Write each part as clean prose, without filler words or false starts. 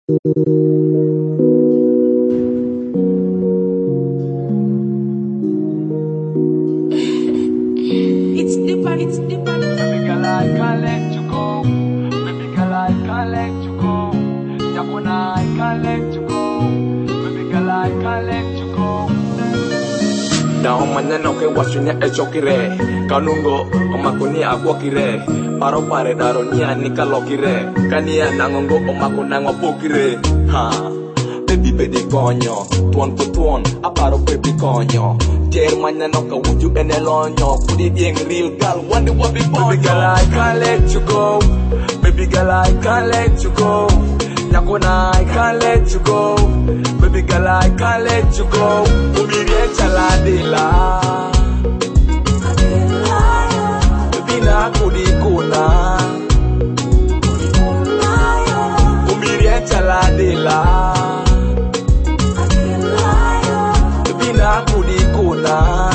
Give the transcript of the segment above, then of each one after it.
It's different. Baby girl, I can't let you go. Baby girl, I can't let you go. Yakuna, I can't let you go. Baby girl, I can't let you go. Now maneno ke wasunya echokire kanungo omakuni agwokire paro pare daro nia nikalokire kania nangongo omakuna ngopokire ha baby bedi konyo tuon to tuon aparo baby konyo ter maneno ka wuju enelonyo pudi dieng real girl wonder what be baby girl I can't let you go. Baby girl I can't let you go. Nyakona I can't let you go. Baby girl I can't let you go. Umirie chaladila baby na kudikuna umirie chaladila baby na kudikuna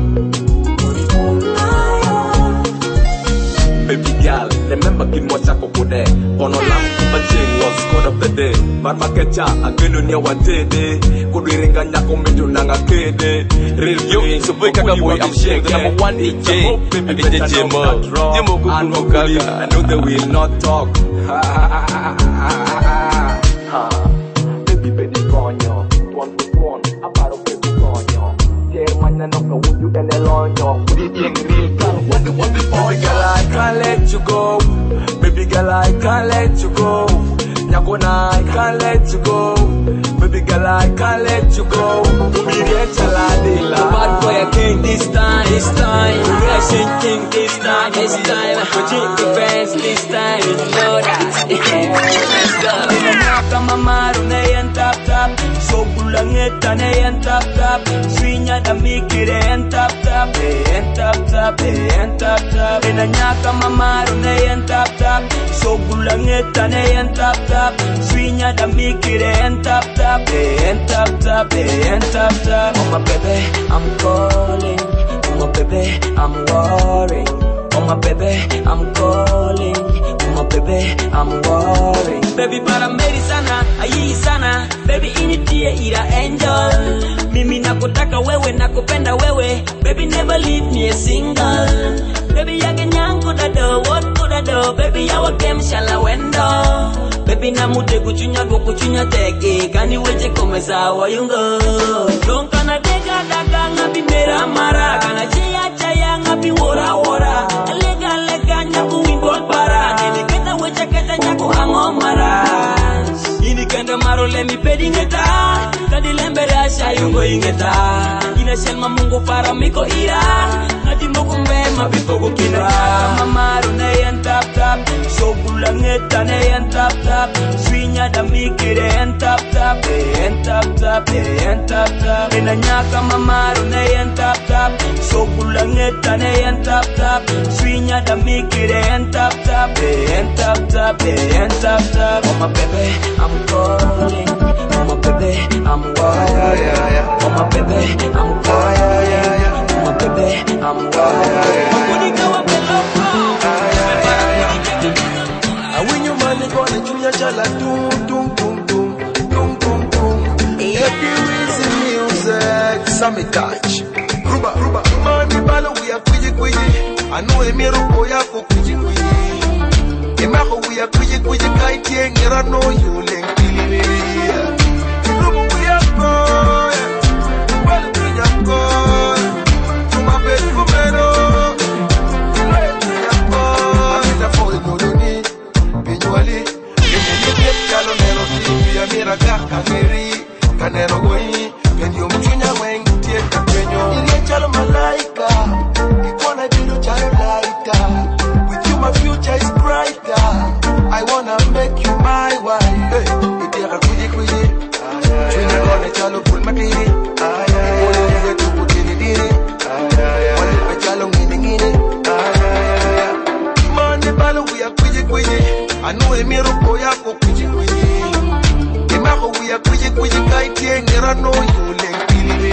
baby girl remember kimwacha kokude ono lam kubaching was god of the day marma kecha ageno nia watede kudiringa nyako medu nanga kede real yo so boy kaka boy I'm shake number 1 DJ baby DJ Mo demo kukukaga I know they will not talk baby baby konyo tuan aparo baby konyo Germanya no ka wuju enelonyo kudi dieng real girl wonder what the boy girl I can't let you go. Baby girl I can't let you go. Nyakona I can't let you go. Baby girl I can't let you go. Umirie chaladila bad boy a king this time Russian king this time Virgin defense this time you know that let's go Naka mamaru na yan tap so bulangeta na yan tap swinya da mikire yan tap Nanyaka mamaru na yan tap so bulangeta na yan tap swinya da mikire yan tap Oh my baby I'm calling. Oh my baby I'm worrying. Oh my baby I'm calling. Oh my baby I'm worrying. Baby para meri sana ayi sana baby initie ira angel mimi nakutaka wewe nakupenda wewe baby never leave me a single baby yake nyangu dado what could I do baby yawa game shala wendo baby namute kuchunya teke kani weche komeza wayungo donka na dega daga ngabi mera mara kana chaya ngabi wora lega nyaku wingol para nini kenda weche keta nyaku hangomara ini kenda maro lemi pedi ngeta kadi lembere asha yungo ingeta ina shelma mungu para miko ira ngati moko mbema bifoko kina mamaru na yan tap so bulangeta na yan tap swinya da mikire yan tap ina nyaka mamaru na yan tap so bulangeta na yan tap swinya da mikire yan tap Oh my baby I'm calling. Oh my baby I'm worried. Oh my baby I'm calling. Oh my baby I'm worried. I win your money gonna junior chala doom. Every reason music Sammy touch Ruba money balo we are kwiji I know a miracle yako kwiji Emako we are kwiji kaiti ngira no you link Ruba we are going Well we are going To my bed kumero Amita for no doni Pinyuali Kalo nero tipi amira kanero goi Kendio mchunya wengi tieta kenyo Ile chalo malaika Ikona bido chalo laita With you my future is brighter I wanna make you my wife Iteka kuji Chwina kone chalo full makiri Ikona nige tuku diri Walipe chalo ngini Money balo we are kuji Anu emiruko yako kuji Emako we are kuji kaiti ngira no you link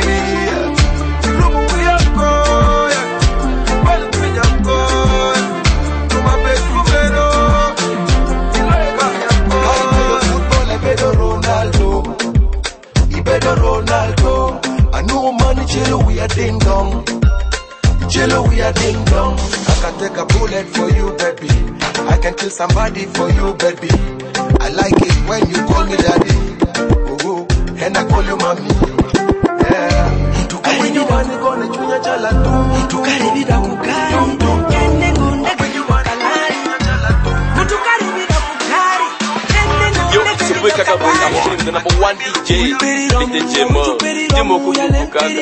Rubu we are going Well we are going To my bed kumero Football and bedo ding dong. Jello, we are ding dong. I can take a bullet for you, baby. I can kill somebody for you, baby. I like it when you call me daddy. Oh, and I call you mommy. Yeah. When you want to go to Chunya Chalatu, to carry it up, the number one DJ, DJ Demo Kukaga.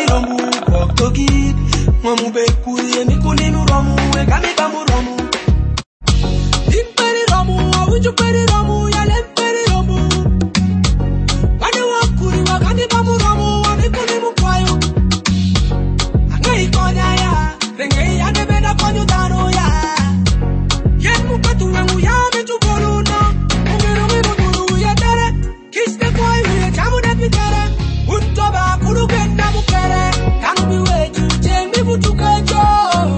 Mamube Kuri and Nicolino Romu, and Kamibamu Romu. Imperi Romu, would you peri Romu, Yalemperi Romu? Padawa Kuri, Kamibamu Romu, and Nicolino Kwayo. Angai Konaya, Renge, and the Bena Konutano ya. Yet Mukatu and Yami to Boluna, Umu Yatara, Kiss the boy, we are Tamu that we get it. Untoba, Kuruken Namukere, can be way to change me to catch you.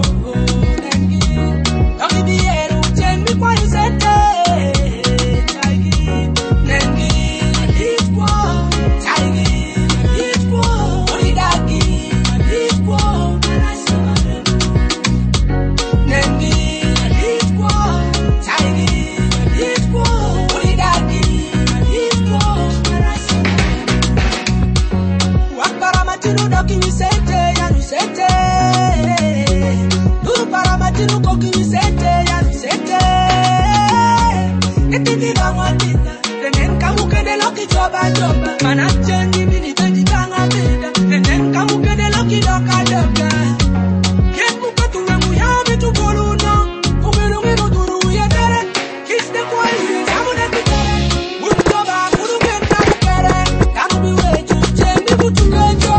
Don't be here to change me what you said. Nengi, this one, Tiger, this one, Oridaki, this one, Nengi, this one, Tiger, this one, Oridaki, this one, Wakaramatino Doki, you said. Duru paramatinu koki sete ya sete. Etini bangwatita, tenen kamu kede loki joba. Manacheni mini beji kanga bida, tenen kamu kede loki doka. Kemu katu wemu ya mitu koluna, umiru duru ya dere. Kiss the boy, kamu neti tere. Untoba kuru kenta mukere, kamu biwe chemi butu kejo.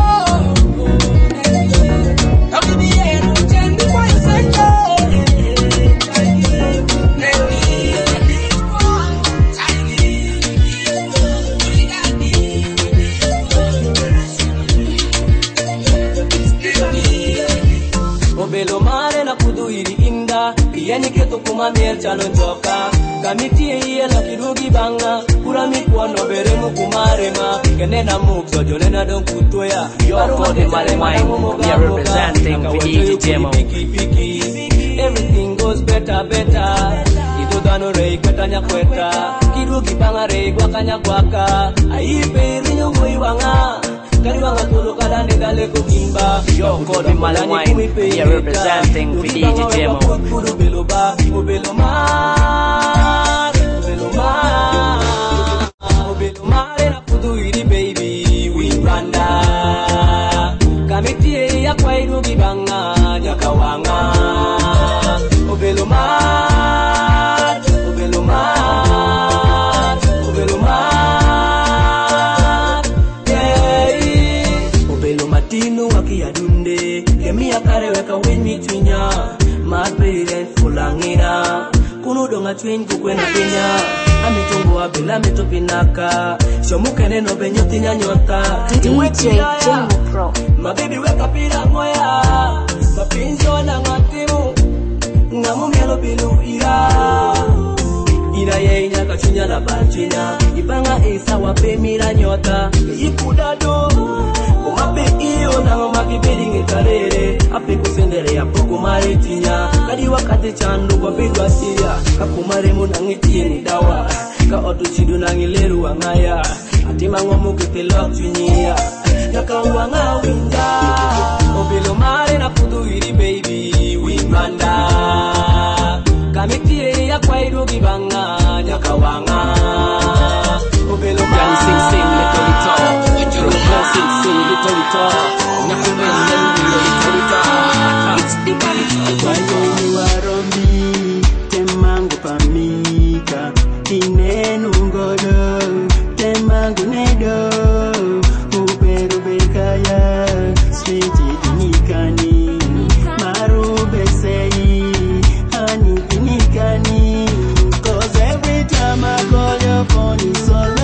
Yani keto kuma miel chalo njoka Kamitie iye la kirugi banga Kura mikuano bere mukumare ma Kenena mukso jonena don kutoya Yo, for the Malemai, we are representing VDJ Jemo. Everything goes better Ido dano rei kweta nyakweta Kirugi banga rei gwaka nyakwaka Aipe rinyo mui wanga Kaliwanga tolo kalane dale kukimba Yo, for the Malemai, we are representing VDJ Jemo. Ubelomar na kudu iri baby Wibanda Kamitie ya kwa irugi banga Nyakawanga Ubelomar Yeah Ubelomatino waki adunde Kemi akare weka wini twinya Mad parent fulangina Kuno donga twin kukwena Kenya Amitungu wa bila mitopinaka Shomukene no benyoti nyanyota DJ Jemo Pro. Mabibi weka pila ngoya Mapinzo na ngatimu Ngamu mielo bilu ira Ira ye inyaka chunya la banchinya Ibanga isa wape mira nyota Ipudado Kumape iyo na ngomaki ngitarere Ape kusendere ya poko maritinya Kadi wakati chandu kwa bidwa siya Kakumare munangitie ni dawa Ka otu chidu nangileru wangaya Atima ngomu ketelok chunyia Yaka wanga winda Obelo mare na kudu iri baby Wimanda Kamitie ya kwa irugi banga Yaka wanga Obelo mare Sing, little guitar. It's the When you are on me, temango pamika, inenungodo, temango nedo, uberubekaya, sweetie dinikani, marubesei, honey dinikani, 'cause every time I call your phone it's all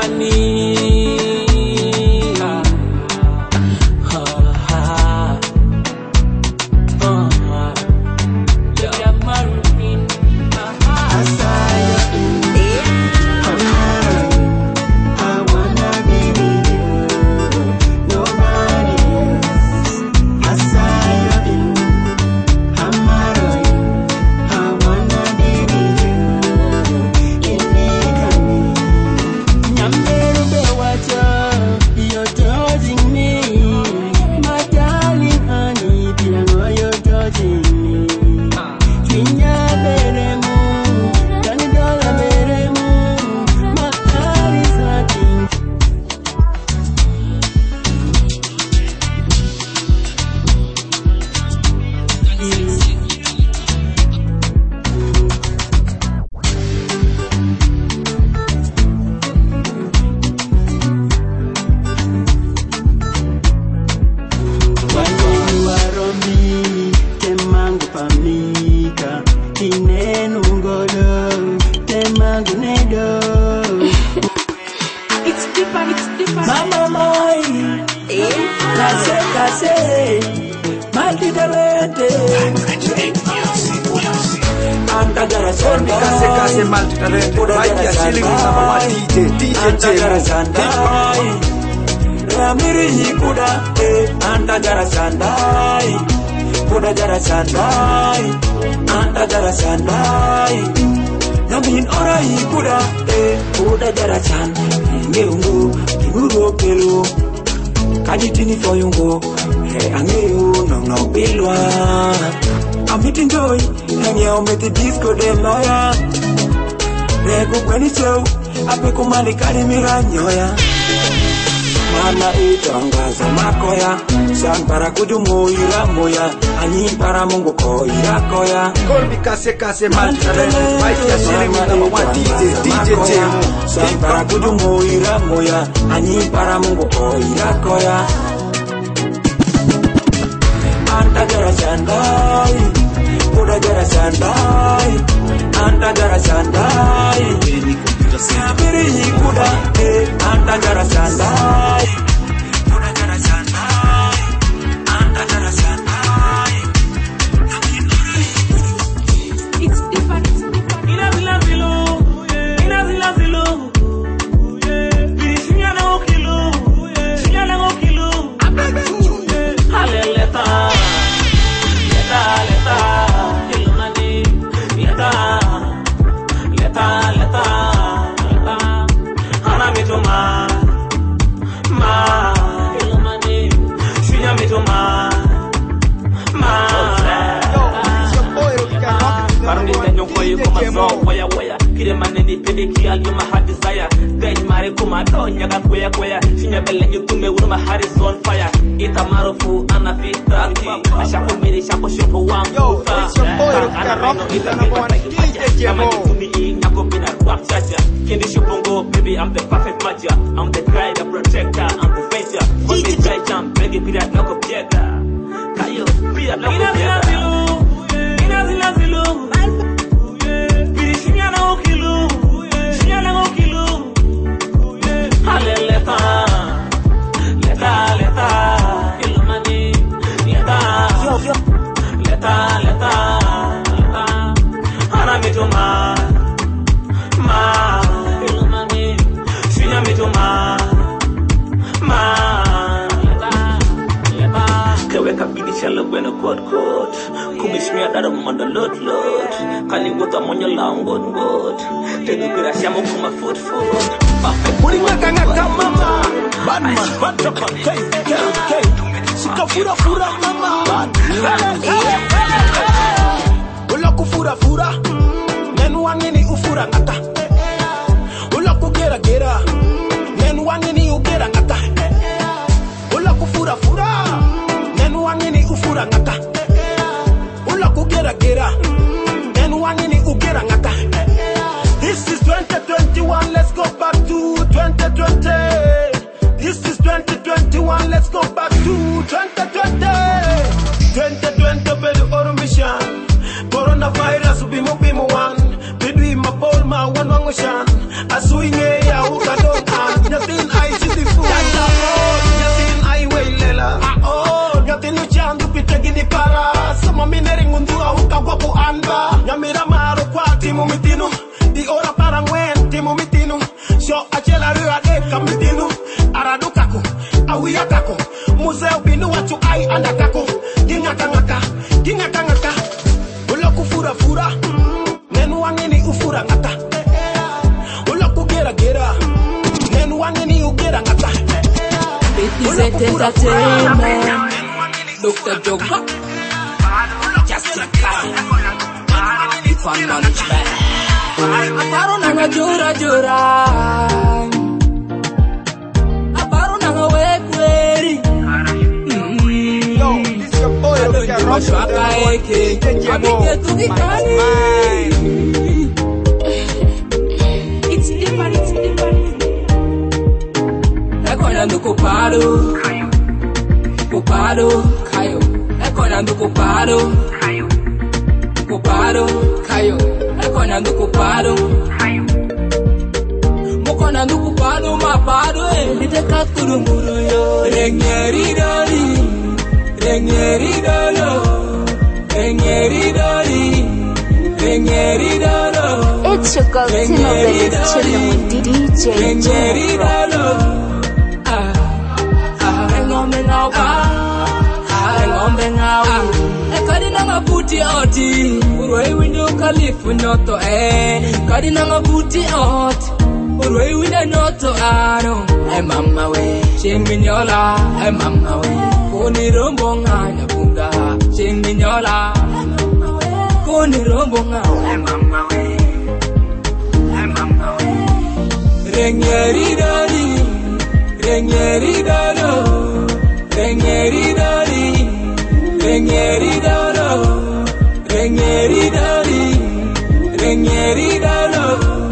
Mama itangaza makoya San para kudumu iramoya Anyi para mungu ko irakoya Kolbi kase kase multi-talented Mike ya shilingi number 1 DJ Jemo San para kudumu iramoya Anyi para mungu ko irakoya Anta jara sandai Kuda jara sandai Anta jara sandai Sabiri kuda anta jara sandai kuda jara sandai anta jara sandai It's different. Ina zila zilo Shinya na okilo Haleleta Ilumani Leta Hana mitoma Ilumani Shinya mitoma Parmi tenyo koyu kuma so waya Kire maneni pediki alyo maha desire Dej mare kuma donya ga kwaya Shinya bele nyutume uruma haris on fire Ita marufu anafitaki Ashako miri shako shopo wangu Ana reno ita mira like Kama nyutumi nyako bina ruak chacha Kendi shopongo baby I'm the perfect match I'm the guy the protector I'm the venture Kondi jai jam Begi pira nako piega Kayo pira nako piega Ina zilo Shinya na okilo Haleleta Ilumani Leta Hana mitoma Ilumani Shinya mitoma Keweka bidi shala bueno kot Kumishmia dada mwanda lot Kali wota mwenye langot Tegu kira shamu kuma foot Muri ngaka mama Batman Batapa K Sika fura mama Ula kufura Nenu wangini ufura ngata Ula kugera Nenu wangini ugera ngata Ula kufura Nenu wangini ufura ngata Ula kugera Nenu wangini ugera ngata This is 2021, let's go back to 2020. This is 2021, let's go back to 2020. 2020, very old mission. Coronavirus, bimu one. Bidui mapol ma one is entertainment. Dr. Joga, Justin Kai, Ifan Management. Aparo nanga jura jura, aparo nanga wekweri. Yo, this your boy, Mashwaka eke, abike tukikani. It's different, it's different. Ekona ndukupalo, kupalo, kayo. Ekona ndukupalo, kupalo, kayo. Ekona ndukupalo, mokona ndukupalo mapado. Niteka kurumuru yo, rengeri doli. Rengeri dolo, rengeri doli, rengeri dolo. It's your girl Tino Vegas chilling with DJ Rengeri dolo. Rengombe ngau, rengombe ngau. Kadi nanga puti oti, uroi windu kalifu nyoto Kadi nanga puti oti, uroi windu nyoto ano. Mama we, chingminyola, mama we. Koni rombonga nyapunga chinginyola Koni rombonga mama we Rengeri doli Rengeri dolo Rengeri doli Rengeri dolo Rengeri doli Rengeri dolo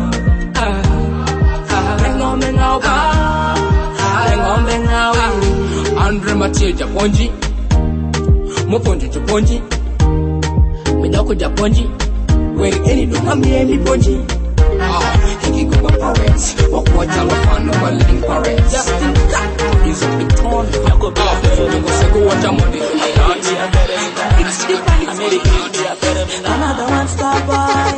Rengombe ngau Rengombe ngau Andre Mathieu Japonji Moponji Japonji Minoko Japonji Where any do Hami Ponji Hiki Kuba Parents Wakwaja Wafano Walling Parents Justin Kat Is a big tone Yako Sego Watamodi It's different Another one star boy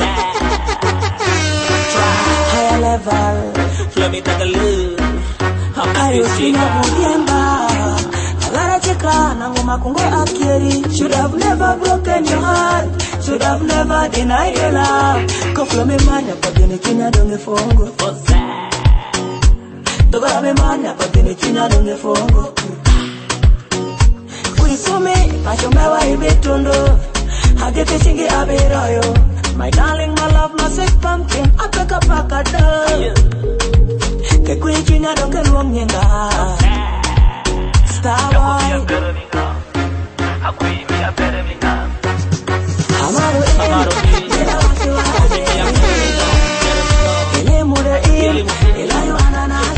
Higher level Let me take a look. Ayo sina kuyemba Agara cheka na ngoma kungo akieri. Should have never broken your heart. Should have never denied your love. Koflo me manya patini kinya donge fongo. Togara me manya patini kinya donge fongo. Kuisume pashomewa ibetondo. Hagete chingi aberoyo. My darling, my love, my sick pumpkin. Apeka pakada. Que cuichinya don't get wrong yenga. Star boy. Amaro ela wasiwa. Ele mure elayo ananas.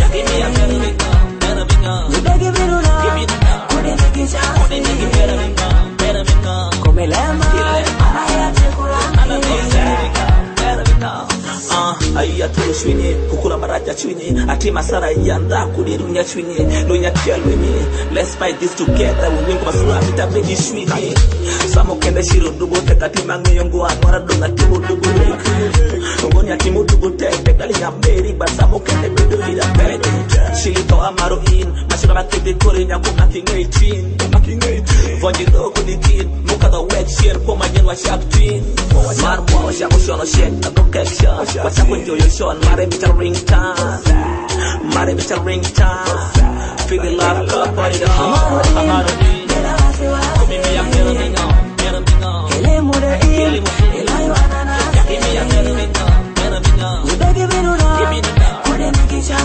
Nibegi viruna. Kode nikisha. Komelema. Anaya chekurani. Aya tulo shwinye kukula maraja chwinye ati masara yanda kulirunya chwinye lonya chelwenye. Let's fight this together we win kwa vita beji shwinye samo kende shiro dubo tekati mangyongo anwara donga timu dubo ngonya timu dubo tekali ngamberi basamo kende bedo ila bedo shilito amaro in mashira makete kore nyango making 18 vonji doko dikid muka the wet share kwa majenwa shark twin marmo shako shono shit no caption wachako enjoy your show mare bicha ring time feel the love cup on the amaro in come me a Ele mure elayo ananas. Nibegi viruna. Kode nikisha.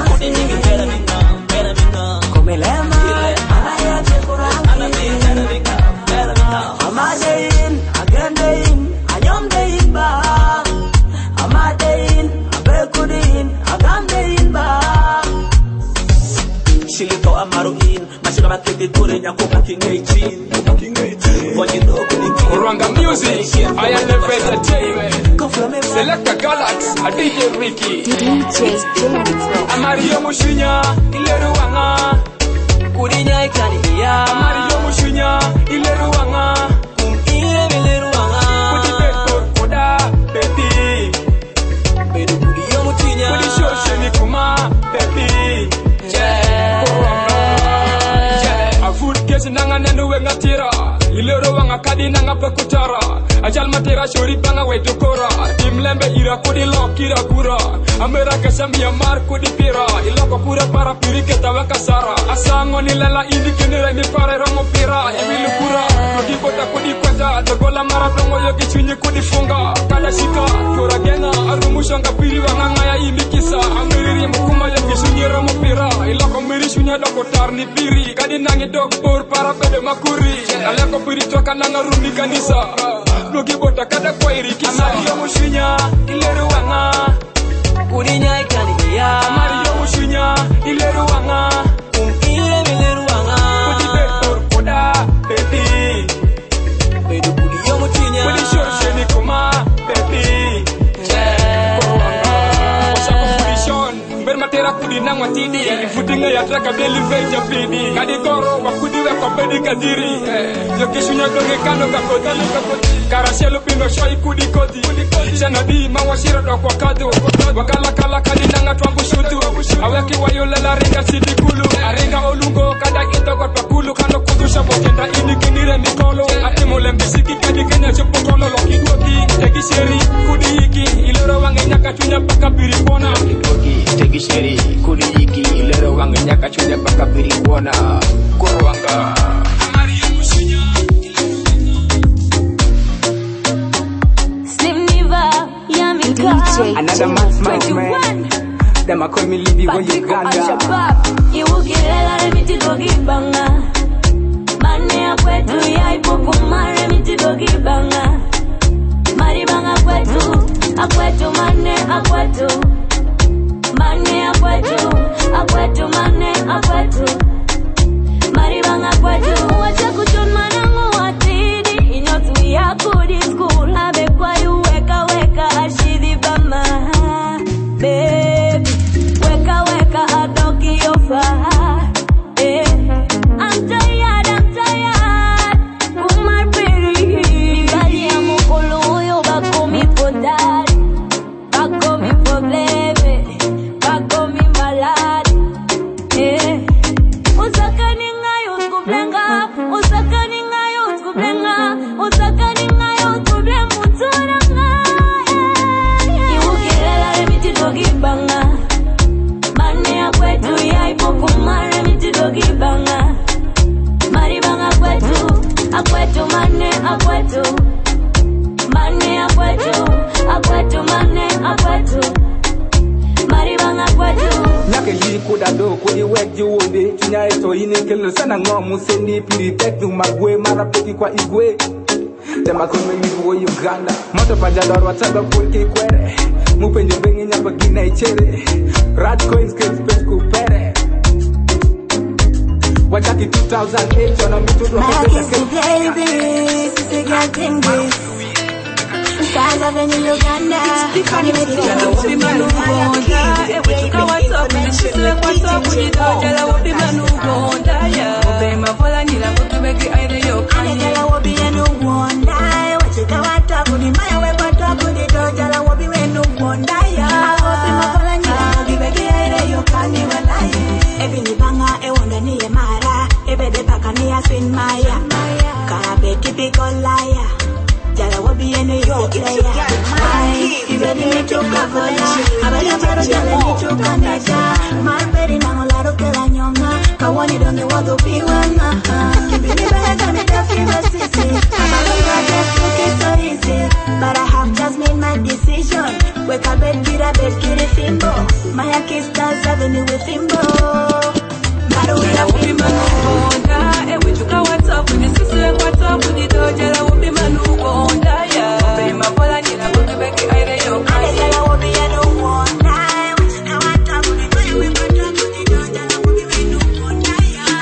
Komelema. Anaya chekurani. Amadein, agendein, anyomdein ba. Amadein, abekudin, agamdein ba. Shilito amaro in mashira makete kore nyako making 18 vonji doko dikid Oranga Music, I am the entertainment. Selecta Galax, a DJ Ricky. DJ Jomo Pro. Amario Mushinya, Ileruanga. Kurinya ikanibia Amario Mushinya, Ileruanga. Ileruanga Kudi Beto, Koda, Baby. Bedu kudiyo mutinya Kudi Shosheni Kuma, Baby. Yeah. A food case nanga nenu wenga tira. Ileruanga kadi nanga pekutara. Ajal matera shori banga wetukora. Timlembe ira kudi lokira kura. Amera kasambia mar kudi pira. Iloko pura para pirike taweka sara. Asango Moni lela indi kenera mi pare romo pira Emilu kura Kodi bota kodi kweta Dogola maratongo yoki chunye kodi funga Kada shika Tora genga Arumushanga piri wanganga ya indi kisa Amiriri mukuma yoki chunye romo pira Ilako miri chunye doko tarni piri Kadi nangi doktor para pede makuri Aleko piri toka nanga rumi kanisa Nogi bota kada kwa iri kisa Amari yomu shunya Ileru wanga Kurinya ikani ya Amari yomu shunya Ileru wanga Kudi na matidi Futinga ya traka beli veja pidi Kadi goro wakudi weko bedi kadiri Yokishunya donge kano kakodi Karashelu pino shoi kudi kodi Shanadi mawashira do kwa kado Wakala kala kadi nanga twangu shutu Aweki wayo lela ringa sidi kulu Aringa olungo kada ito kwa pakulu Kano kudusha bokenda ini kinire mikolo Ati mule mbisiki kadi kenya chupokolo Loki goki tegi sheri kudi hiki Iloro wange nyaka chunya paka biripona Tegi sheri kudi hiki Iloro wange nyaka chunya paka biripona Koro wanga Another man's man. Them a call me Libby when Uganda. You will get a remedy to give banga. Mane a kwetu ya ipoku mare remedy to give banga. Mari banga kwetu mane a kwetu. Mane a kwetu mane a kwetu. Mari banga kwetu. Wacha kuchon manangu watidi. Inyotu ya kudi school. Abe kwa yu weka ashidi bama. Baby, weka adoki yofa. I'm tired. Kumar piri. Bali ya mukolo yo bako mi for daddy. Bako mi for baby. Bako mi maladi. Usakani ngayo skublenga. Usakani ngayo skublenga. Usakani ngayo skublenga. Mutuna Gibanga Mane a kwetu ya ipoku mare mitido gibanga Mari banga kwetu mane a kwetu Mane a kwetu mane a kwetu Mari banga kwetu Nake hii kuda do kudi wek juwode Chunya eto ine kelo sana ngomu Sendi piri tektu magwe mara peki kwa igwe Tema kome mivu Uganda Moto pajador wachaga kweke kwere Mupenyo bengi nyapa gina ichere Rad coins kids pes kupere Wachaki 2008 Wana mitu do Maki si baby Sisi getting this Kaza venye Uganda Kani medika Wapi manugonda Ewe chuka watopu Nishisule kwa topu Nidojala wapi manugonda Ube mafola nila Kutubeki aire yo Anegala wapi yenu wonda Wachika watopu Ni maya wepa topu Nidojala wapi wenu wonda Wapi mafola nila Kutubeki aire yo Kani walaye Ebi nibanga Ewonda niye mara Ebe de paka niya swin maya Karabe typical liar Jala wabi yenu yo ilaya Ibedi mituka kola Abaya baro jale mituka neja Marberi nangolaro kela nyonga Kawani donge wado piwana Kibini bega nitafiwa sisi Amalunga just look it so easy But I have just made my decision Weka bed kiri fimbo Maya kistas avenue with fimbo Maru ya wapi manugonda Ewe chuka watopu Nishisule kwa topu Nidojala wapi manugonda Ube mafola nila Kutubeki aire yo Anegala wapi yenu wonda Wachika watopu Ni maya wepa topu Nidojala wapi wenu wonda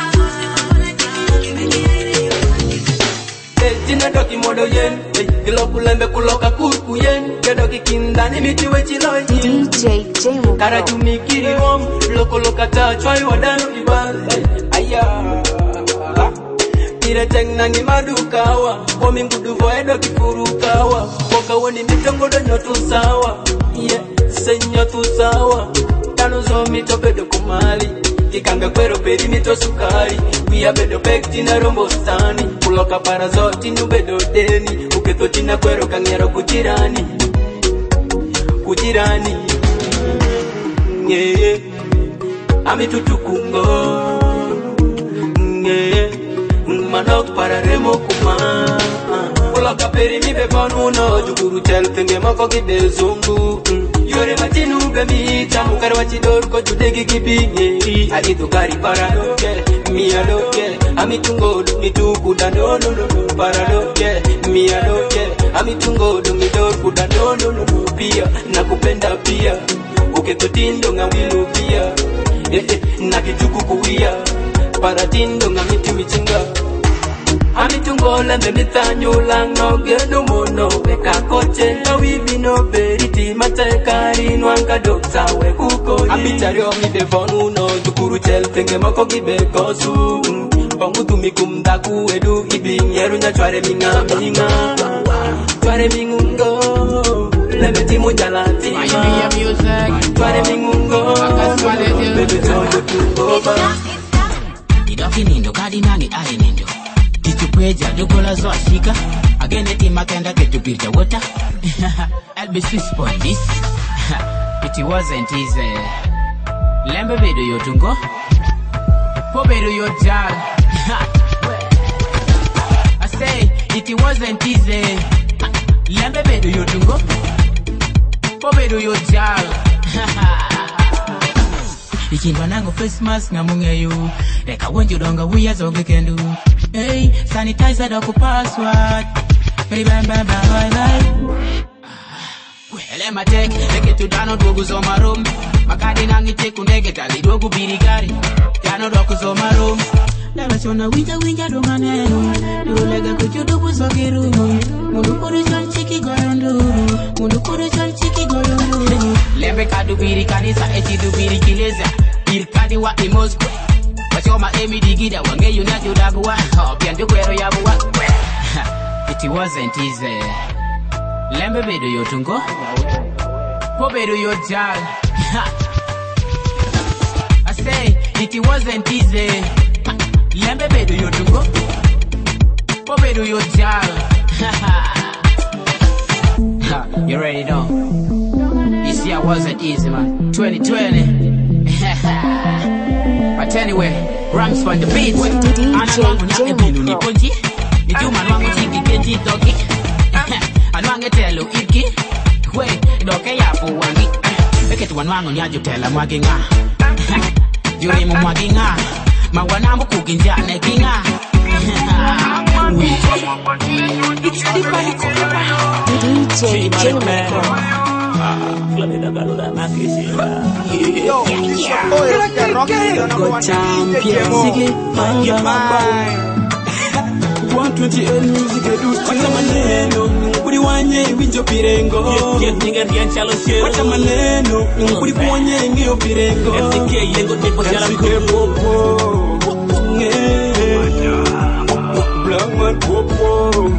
Tina doki modo yen Kilo kulembe kuloka kurku yen Kedoki kindani miti wechi loy DJ J-Mo Kara jumikiri wom Loko loka ta chwai wadano ibale Aya Tire teng nangi madukawa Komi nguduvo edo kikurukawa Boka woni mitongo do nyotu sawa Yeah, se nyotu sawa Tano zo mito bedo kumali Kikambe kwero peri mito sukari Wia bedo pekti na rombo stani Kuloka para zoti nubedo deni Uketo tina kwero kangero kujirani Yeah, ami tutukungo remo kuma Ola kaperi mi be konuno Jukuru chel tenge moko gibe zungu Yore matinu be mi tamu karwa chidor ko judegi gibinye Adidu gari paradoke mi adoke Amitungo dumituku dandono paradoke mi adoke Amitungo dumidor kudandono pia nakupenda pia Uketotindo ngawilu pia Nakijuku kuwia Paratindo ngamiti michinga Amitungo lembe mitanyo lang no gedo mono Weka koche na wibi no beriti Matekari nwanga doksa we kuko Amitario mi defonu no Tukuru chel tenge moko gibe kosu Bangu tumikumdaku edu ibi Nyeru nya chware minga minga Chware mingungo Lembe timu jalatima Chware mingungo Bebe chojo tuoba Idoki nindo kadi nangi ali nindo Kweja dugola zo ashika Agene tima kenda ketu pirja water LBC spot this It wasn't easy Lembe bedo yotungo Po bedo yojal I say it wasn't easy Lembe bedo yotungo Po bedo yojal Ikindwa nango face mask na mungeyu Deka wenju donga wiya zonge kendu Hey, sanitizer doko password Hey, bam, bam, bam, bye, bye Elema tek, leke tu dano dogu zoma room Makadi nangi teku nege tali dogu birigari Dano doko zoma room Lema chona winja donga nenu Nulega kuchu dogu zogiru Mundu kuru chan chiki goyonduru Mundu kuru chan chiki goyonduru Lembe kadu birikani sa eti du birikileza Birikani wa imoskwe Wachoma emi digida wange yunati udaguwa Piandu kwero yabuwa It wasn't easy Lembe bedo yotungo Po bedo yojal I say it wasn't easy Lembe bedo yotungo Po bedo yojal You ready now? You see I wasn't easy man 2020 But anyway, rhymes for the beat. Anwangu nyake binu ni ponji Ni juma nwangu chiki kenji toki Anwange telo iki We, doke yapu wangi Eketu wanwangu nyaju tela mwagi nga Jurimu mwagi nga Mawanamu kukinjane kinga DJ Jingle Go champion, sige, manga 128 music edu Wata maneno, kuri wanye winjo pirengo Wata maneno, kuri wanye ngio pirengo FTK yengo tepo jala popo Black man popo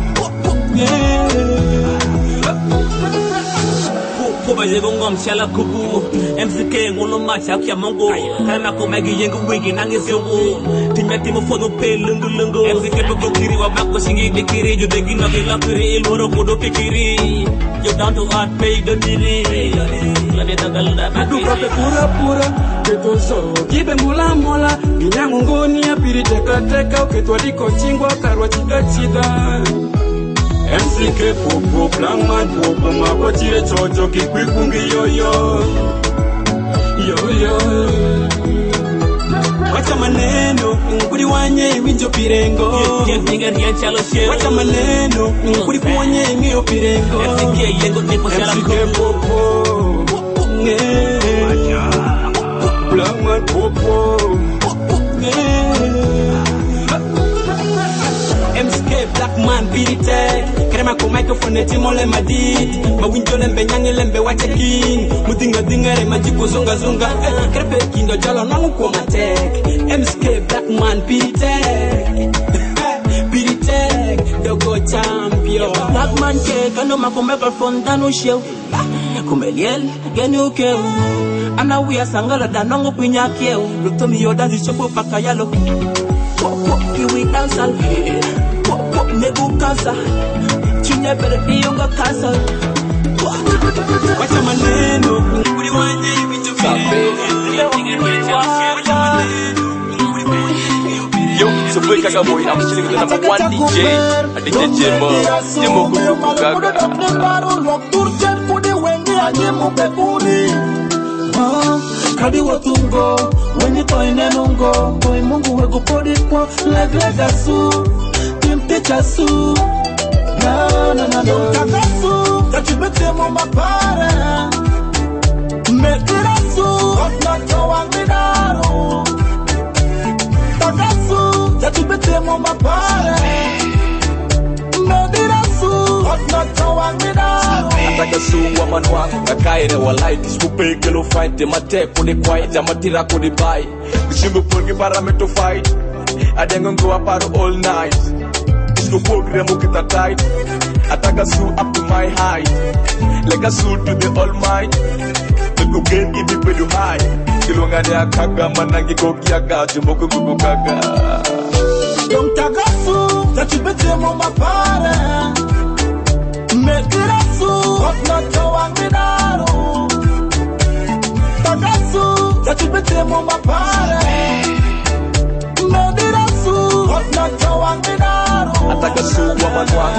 Koba jego ngom shala kubu MCK ngono macha kya mongo Kana ko magi yengo wigi nangi ziongo Timeti mo fono pe lungu lungu MCK boko kiri wa bako singi dikiri Judegi na vila kiri ilworo kodo pikiri You down to earth pay the diri Lade tagalda Aduka pe pura pura Keto so Gibe mula mola Ginyangu ngoni ya piri teka teka Uketwa diko chingwa karwa chida chida MCK popo, plangman popo, mako chile chocho kikwikungi yoyo Yoyo Wacha maneno, kuri wanye winjo pirengo Wacha maneno, kuri wanye ngio pirengo MCK popo Plangman popo MCK black man birite Krema ko microphone timole madid Mawinjo lembe nyange lembe wache king Mudinga dingere majiko zunga zunga Krepe kindo jalo nangu kwa matek MCK black man birite Birite Dogo champion Black man ke kano mako microphone danu shew Kumeliel geni ukeu Ana wia sangala danongo kwinya kieu Lutomi yodazi chopo paka yalo Kiwi dancehall Nebu kansa Chinya bere biyonga kansa Wacha maneno Kuri wanye winjo pirengo Yo, so boy kaka boy, I'm chilling with the number one DJ. A DJ Jemo, Jemo Kuku Gaga. Kadi watungo, wenye toi nenungo, toi mungu wego podi kwa, lega su, timpicha su. No, kakasu, kachibete mo mapare. Metirasu, otnato wangidaro. Kakasu, kachibete mo mapare. Metirasu, otnato wangidaro. Atakasu wa manwa, kakaire wa light, skupe kelo fight, de mate kode quiet, amatira kode buy. Kushimbo porgi parameto fight, adengo go apart all night. Isku porgi remo kita tight, atakasu up to my height, like a suit to the all might. The cocaine give me pedu high, kilonga de akaga manangi kokiaga, jumoko kuku kaga. Don't takasu, kachibete mo mapare. Metirasu, otnato wangidaro. Takasu, kachibete mo mapare. Metirasu, otnato wangidaro. Atakasu wa manwa,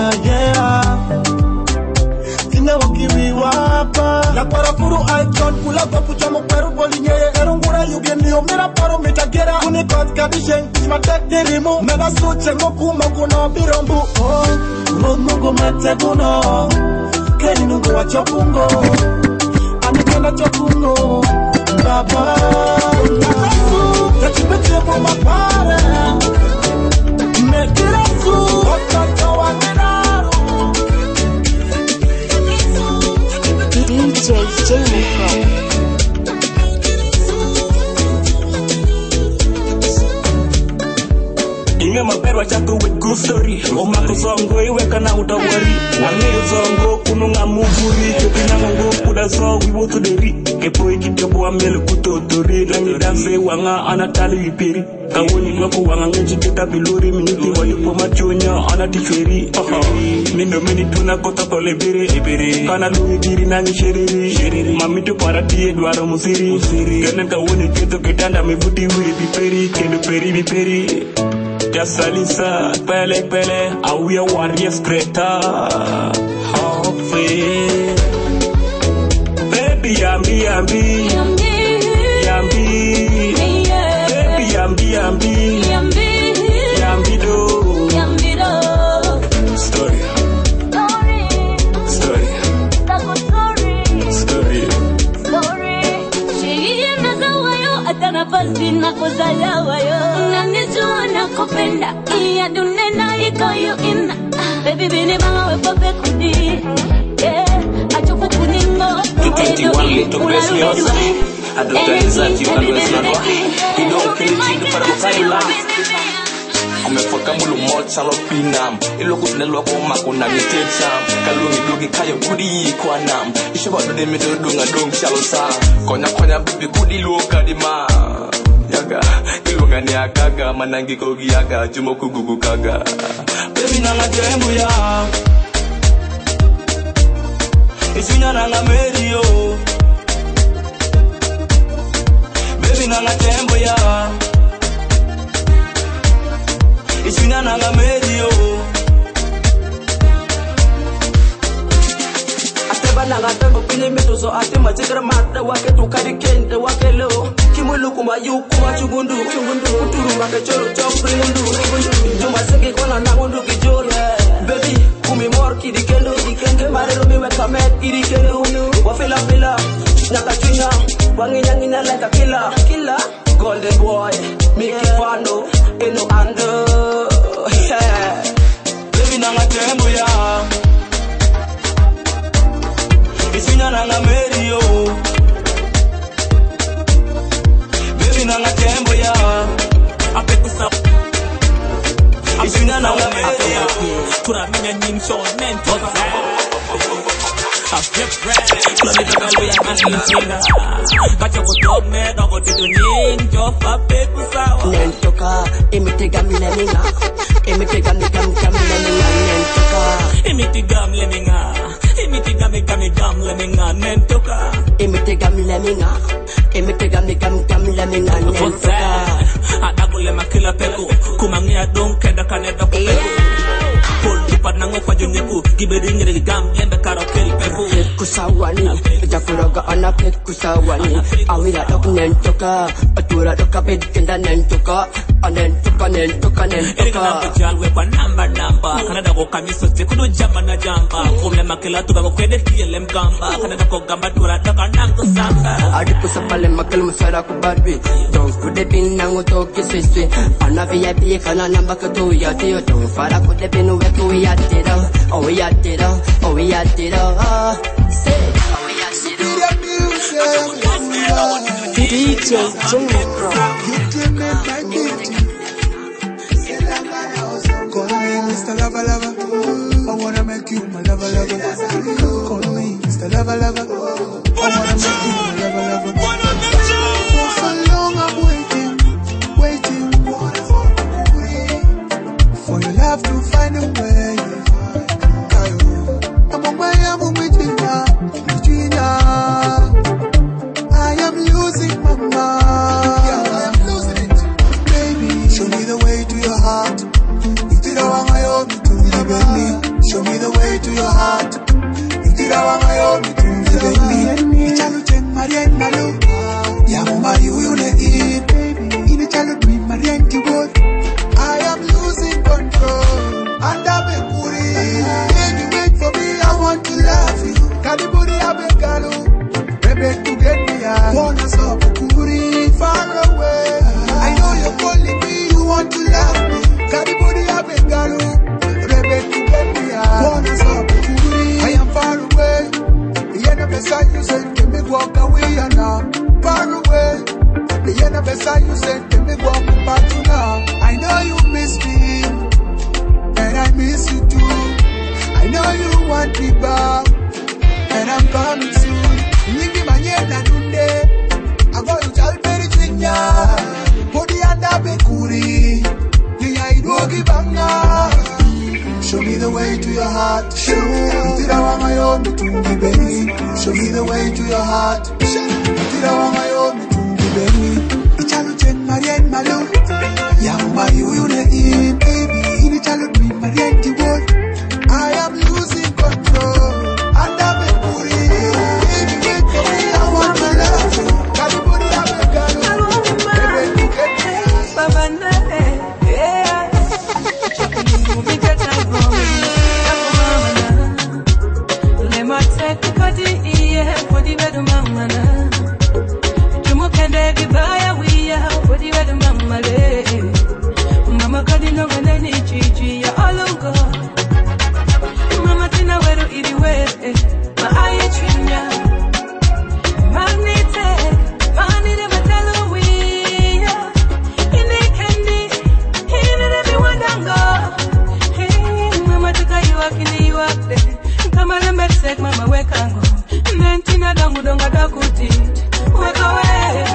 Tina wakiri wapa. La parafuru icon, pula papu chamo peru bolinye. Erungura yugendi omira paro mitagera. Unikot kadishen, smatek dirimu. Mega suche moku moku no birombu. Mungu mateguno, keni nungu wa chopungo, amikenda chopungo, baba. Takasu, kachibete mo mapare. Metirasu, otnato wangidaro. DJ Jennifer. Inge maperwa chako with good story. Omako zongo iweka na utawari. Wangeyo zongo kununga muvuri. Kepina ngongo kuda so we go to the ri. Kepo ikitebo amele kutotori. Langi danse wanga anatali ipiri. Kawoni mwako wanga ngenji kita bilori. Miniti walipo machonya anatishweri. Mindo mini tuna kota kole bere. Kana luwe giri nangi sheriri. Mamito parati edwaro musiri. Kenen kawoni keto kitanda mevuti wiri biperi. Kendo peri biperi. Jasalisa, pele, awia warriors Greta. Hafe. Baby, yambi. Baby, yambi. Yambido. Story. Sheria nazawayo, atana pasi na kozalawayo. Unanijua nakupenda, iya dunena ikoyo ina. Baby bini banga wepope kudi. Yeah, achufu kuningo. Kitenti to bless yours. Adoptalizati unalwezlanwa. Kidogo kilijidu para kukaila. Umefaka mulu mocha lopinam. Iloku sinelwa koma kuna mitecham. Kalungi dugi kayo kudi kwa nam. Ishobado de mido dunga dung shalosa. Konya bibi kudi luka di ma. Yaga, ilunga ni akaga. Manangi kogi yaga, jumo kugugu kaga. Baby nanga jembu ya. Isinya nanga merio. Baby nanga jembu ya. Isinya nanga merio. Ateba nanga tembo pini mituzo atima chikra mata wake tukari kente wake leo. Kimulu kumayu kumachungundu. Uturu wake choro chokringundu. Juma seki kona nangundu kijoro. Baby kumi mor kidi kendo. Marero mi weka met kidi kendo. Wafila nyakachunya. Wanginya like a killer. Golden boy, Mickey Fando, Eno Ando. Baby nanga tembo ya. Isinya nanga merio. Baby nanga tembo ya. Apekusa. Isinya nanga merio. Turaminya nyimsho mento. I've kept right. Let me take a look at my finger. But you go dog me, don't go to the ninja. Apekusa. Nentoka, imitega mileminga. Imitega mileminga. Nentoka. Imitega mileminga. Imitega mileminga. Nentoka. Imitega mileminga. Imitega mileminga. Nentoka. mule makila peku kumangia don kenda kaneda ku peku pol dipat nango kwa junyeku gibedi ngere gam yenda karo kel peku kusawani jakuraga ana kusawani awira dok nentoka atura doka bed kenda nentoka nentoka erika jalwe kwa number kanada ko kamiso te kudo jamba na jamba kumle makila tuba ko kwede kiele mgamba kanada ko gamba tura doka nango samba adipo sapale makal musara ko barbi donc kude bin nango to kiswe ana VIP kana namba ko to ya te to fara ko de bin we ko ya te da oh ya te da say oh ya te da DJ Jimmy Pro. Call me Mr. Lover Lover. I wanna make you my lover lover. Call me Mr. Lover Lover. I wanna make you my lover lover. For so long I'm waiting for your love to find a way. I'm on my Virginia. I am losing my mind. Yeah, I am losing it. Baby, show me the way to your heart. Show me the way to your heart. I am losing control. And baby, wait for me, I want to love you. Baby, to get me out. Wanna stop far away. I know you're calling me, you want to love me. I am far away. The end of the side you said, let me walk away and now. Far away. The end of the side you said, let me walk back to now. I know you miss me, and I miss you too. I know you want me back, and I'm coming soon. Nigi manyenda dunde, I'm going to tell very chinya. Body and bekuri, niya idogi banga. Show me the way to your heart. Show me the way to your heart. I am losing control. And I'm a booty. Baby, wait for me. I want to love you. Mama kadino wende ni chichi ya olongo. Mama tina weru iri were ma aye chinya. Magnete manire matelo wiya. Ine kendi ine mi wandango. Hey mama tuka yuakini yuakde. Kama lembe sek mama wekango. Nentina dangu donga dakuti. Weka we.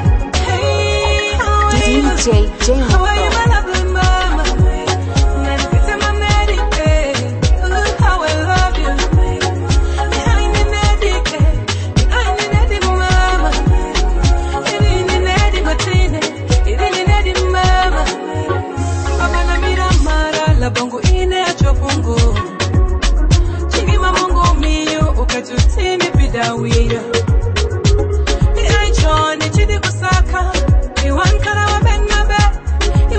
DJ Jimmy How are you, my lovely mama? It's my medicated. How I love you. Behind the medicated. Behind the medicated mama. It ain't the medicated Martine. It ain't the medicated mama. Mama na mira mara la bongo ine ya chopungu. Chingi mamungu miyo ukatutimi pidawira. Ni aichoni chidi kusaka. Iwan kana wa bengabe.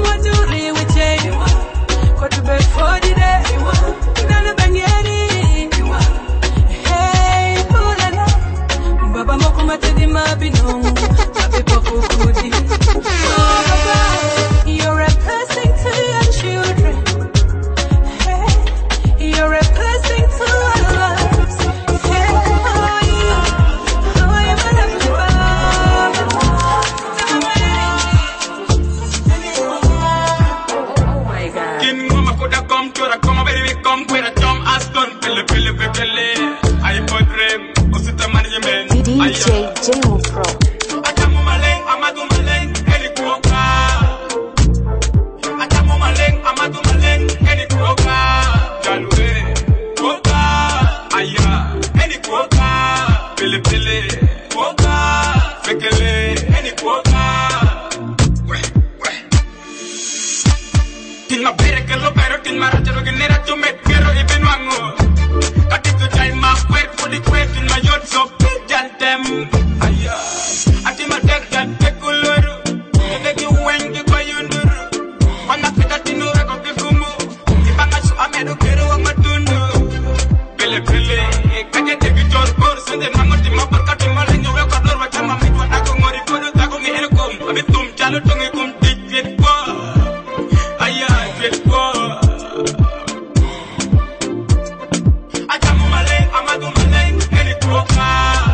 tin maratero genera to met pero even wango. Katiku time my work for the quest in my yacht so tell them. Aya. Ati ma take that take color. Take you when you go yonder. Wana pita tinu reko kikumu. Ibanga su amedo kero wa matundu. Pele pele. Kanya take you George Bush. Sende mango ti mapaka ti malenyo weka dor wa chama mitwa nako ngori kodo tako ngi elkom. Abitum chalo tongi kum tit kwa. Aya tit kwa. Achamu maleng amadu maleng eni kuoka.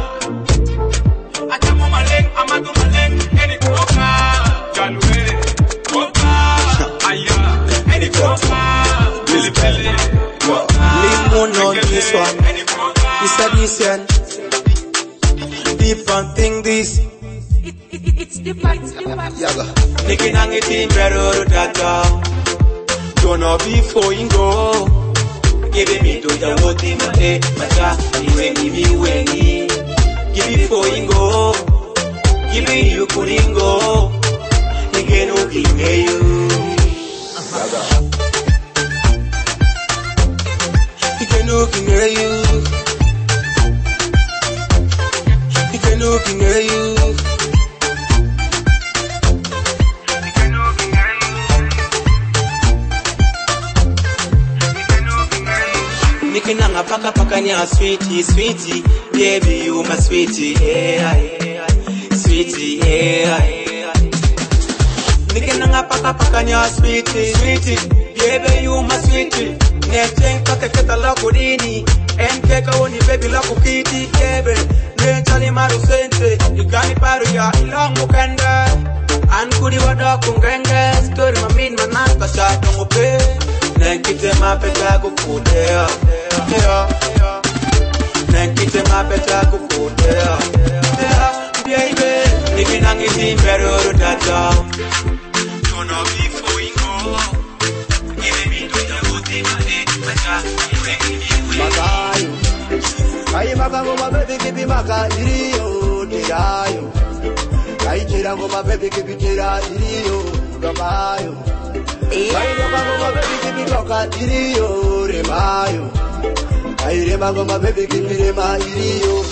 Achamu maleng amadu maleng eni kuoka. Jalwe kuoka. Aya eni kuoka. Pele pele. Limon on this one. It's a decent. Different thing this. It's different. Yaga. Nikin ang itim pero tata. Gonna be for go. Give me to the woti mate mata iwengi miwengi. Give me for go. Give me you kuringo. Nigeno kingeyu. Yaga. Nigeno kingeyu. Nigeno kingeyu. Nikinanga paka nya sweetie, baby you my sweetie, yeah, sweetie, yeah. Nikinanga paka nya sweetie, baby you my sweetie. Neteng kata la kodini, enteka woni baby la kukiti, baby. Nechali maru sente, igani paru ya ilangu kanda. Ankudi wada kungenge, story mamin manaka shato ngope. Nenkite mapeta kukudea. Nenkite mapeta kukudea. Baby, nikinangi timbero dada. Gonna be for ingo. Give me to the booty mane, mata, Makayo. Kai makango mabebi kipi maka iriyo tirayo. Kai chirango mabebi kipi tira iriyo dokayo. Kai makango mabebi kipi doka iriyo remayo. Kai remango mabebi kipi rema iriyo.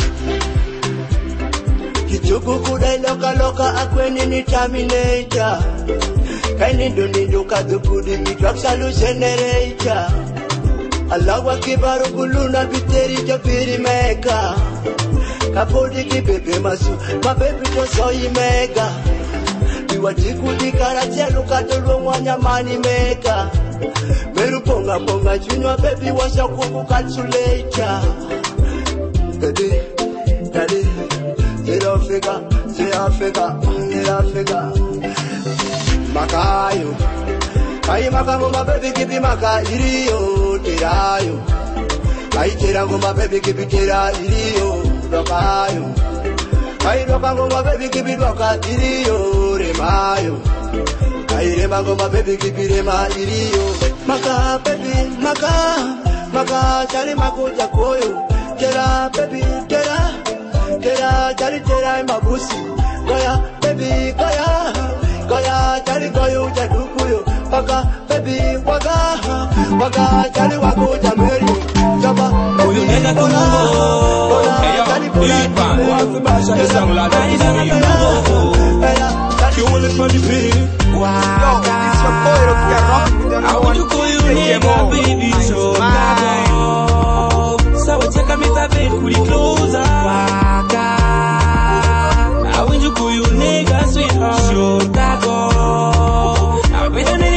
Kichuku kudai loka akweni ni terminator. Kai nindo kadukudi mi drugs hallucinator. Alawa kibaru kuluna biteri jabiri meka. Kapodi ki bebe masu, ma baby to soy mega. Biwatiku di karachelu katulu mwanyamani meka. Meru ponga junior baby washa kuku calculator. Daddy, say Africa. Makayo. Kai makango ma baby kipi maka iriyo tirayo. Kai chirango ma baby kipi tira iriyo dokayo. Kai dokango ma baby kipi doka iriyo remayo. Kai remango ma baby kipi rema iriyo. Maka baby maka chali makuja koyo. Tera baby tera chali tera mabusi. Goya baby goya chali goyo jadukuyo. Waka baby waka chali wako jameri jaba Uyu nega kumungo. Lipan wakubasha esangla dani yumungo. You will it for the pig. Yo, it's your boy Rocky. I want to call you nigga baby so so check me that baby pretty closer. I want to call you nigga sweetheart so dago. I be the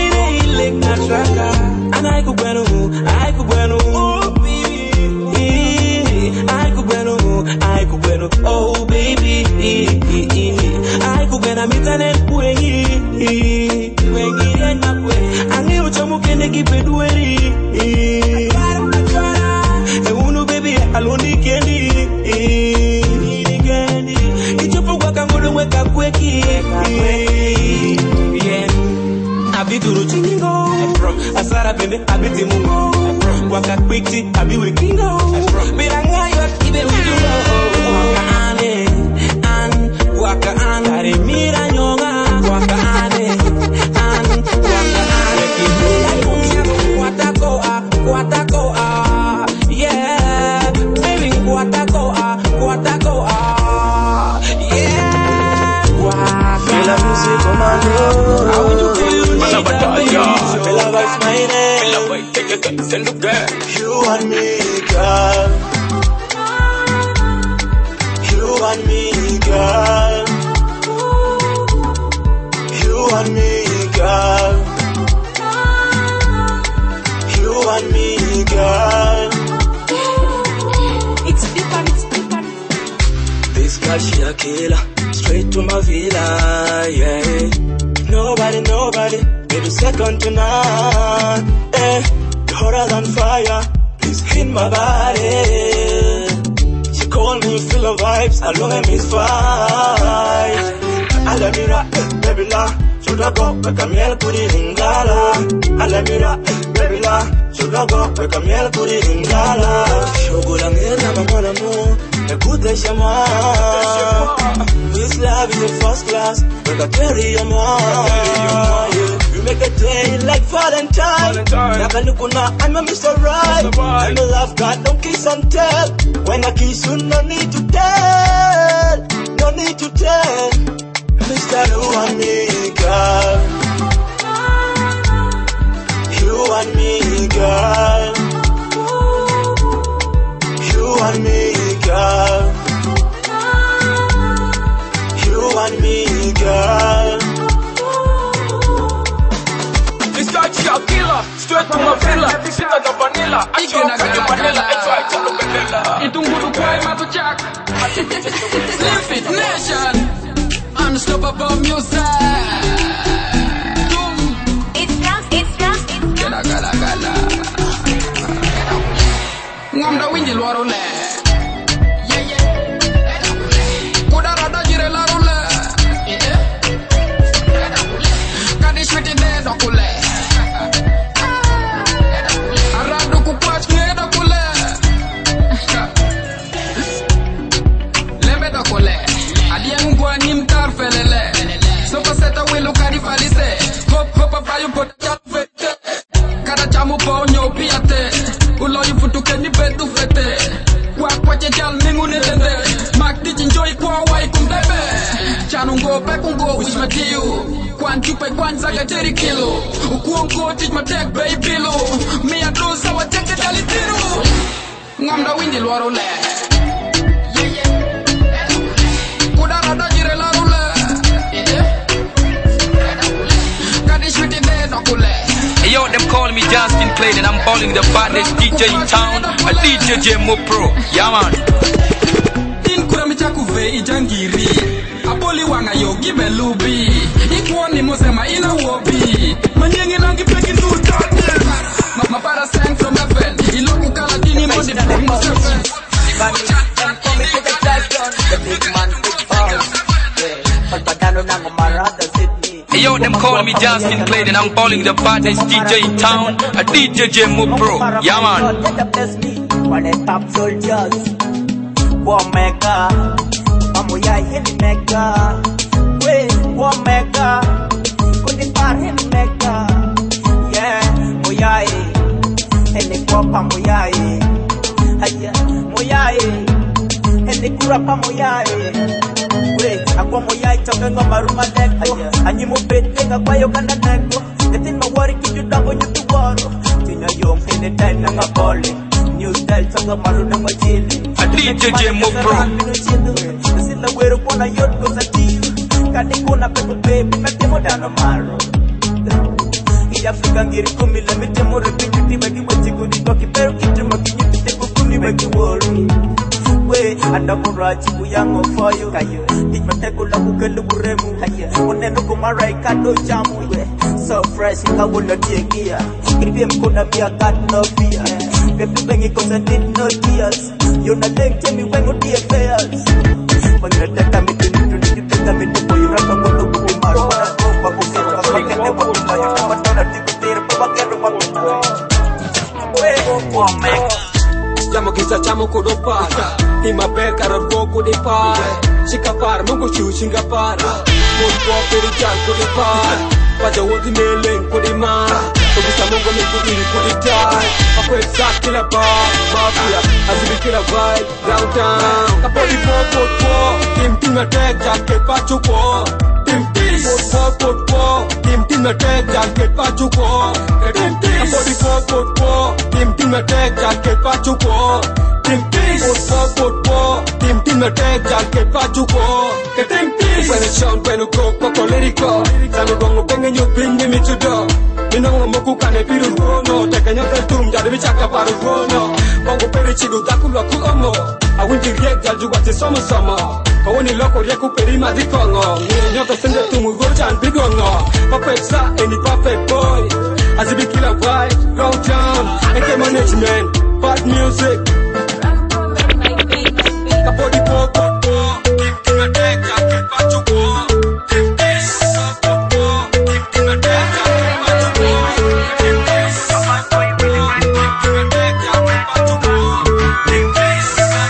and I could bueno, oh baby. I could bueno, oh baby. I could bueno, mitane wengi na kwe. Angi uchamu kende kipedweri. Uno baby aloni kendi. Ichopo kwa kangodo weka kweki. Abiduru chingo, asara bende abiti mungo, waka kwiti abi wikingo, biranga yo ibe wikingo, waka ane, are mira nyonga, waka ane, waka ane, What's my name? You and me, girl. You and me, girl. You and me, girl. You and me, girl. It's deeper, it's deeper. This girl, she a killer. Straight to my villa, yeah. Nobody, maybe second to none. Hotter than fire, please hit my body. She call me, feel the vibes, I love him, it's fine. I let me rock, baby la. Should I go, make a meal, put it in gala. I let me rock, baby la. Should I go, make a meal, put it in gala. Shogo lang era, mamona mo. Écoute, chama. This love is in first class. Make a carry your mind. You make a day like Valentine. Nakanukuna, I'm a Mr. Right. I'm a love God, don't kiss and tell. When I kiss you, no need to tell. No need to tell. Mr. You and me, girl. You and me, girl. You and me, girl. You and me, girl. Mr. Chia Killer, straight to my villa. Sita na vanilla, I choke on your vanilla. I try to look vanilla. Itunguru kwa imatu chak. Slim Fit Nation, unstoppable music. Gala. Ngamda winji luaro le. Kudarada jire laro le. Kadi shwiti de dokule. Aradu kupach kne dokule. Lembe dokule. Adiang gua nim tarfelele. Sopa seta wilu kadi falise. Hop apayu potat fete. Kada chamu po nyo piate. Ulo yu futu keni betu fete. Kwa chechal mingu nitende. Mak di enjoy kwa wai kumbebe. Chanungo pe kungo wish matiu. Kwan chupe kwan zaga teri kilo. Ukuongo teach my tech baby lo. Me a do sawa teke dali tiru. Ngamda winji luaro le. Kudarada jire laro le. Kadishwiti de dokule. Yo, them calling me Justin Clayton and I'm calling the baddest DJ in town, a DJ Jemo Pro. Yeah, man. Tin kurami chakuve ijangiri. Aboli wanga yo gibe lubi. Ikwani mosema ina wobi. Manyenge nangi peki nu dani. Mapara sang from heaven. Iloku kala dini mondi from seven. I'm coming to the touchdown. The big man, big balls. Pagpagano ng umarada Sydney. Yo, them calling me Justin Clayton, I'm calling the baddest DJ in town, a DJ Jemo Pro. Yeah, man. When the top soldiers, Womega, Amuya in Mega, wait, Womega, couldn't bar him Mega, yeah, Muyai, and the Guapa Muyai, Muyai, and the Kurapa Muyai. Ako mo yai talking on my room and you move it, think of why you can attack. The thing my worry keep you down when you do war. Tina young anytime I'm a calling. New style talk of my room and my chilling. A DJ Jemo Pro. This is the way to put a yacht goes a deal. Got the corner people baby, make them down a marrow. African gear come let me tell more repetitive like you what you could talk about it to make you take a kuni make you worry. Wait, and the Murachi, we young of fire. If I take a look at the Buremu, when I look at my right, I don't jam with so fresh, I will not take here. If him could not be a cat, no fear. If you bang it, cause I did no tears. You're not there, tell me when would be affairs. When you take a meeting, you need to take a meeting for your record. Jamo kisa chamo kudopata Ima beka rargo kudipara Shikapara mungu chiu shingapara Mungu pirijan kudipara Paja woti meleng kudimara Kugisa mungu mikudiri kuditai Ako exact kila bar, mafia Azibi kila vibe, downtown Kapoli po, Kim tinga tek, jake pachu po Tim Tis. Tim attack, I'll get back to war. Tim Tis. 44, Tim attack, I'll get back to war. Tim Tis. 44, Tim attack, I'll get back to war. Tim Tis. When it's shown, when you go, Coco Lyrical. Sano Bongo Bang, you bring me to the. You know, Moku can a bit of Rono. Take a young tomb, Yadvichaka Paruno. Bongo Perichidu, Dakula Kuomo. I went to react, I'll do what is summer. Kawani loko ya kuperima dikongo. Nyoto sende tumugoja and bigongo. Perfect star, any perfect boy. As a big killer vibe, go down. AK management, bad music. Kapodi poko, tim ateka, kepa chuko. Tim is poko, tim ateka, kepa chuko. Tim is poko, tim ateka, kepa chuko. Tim is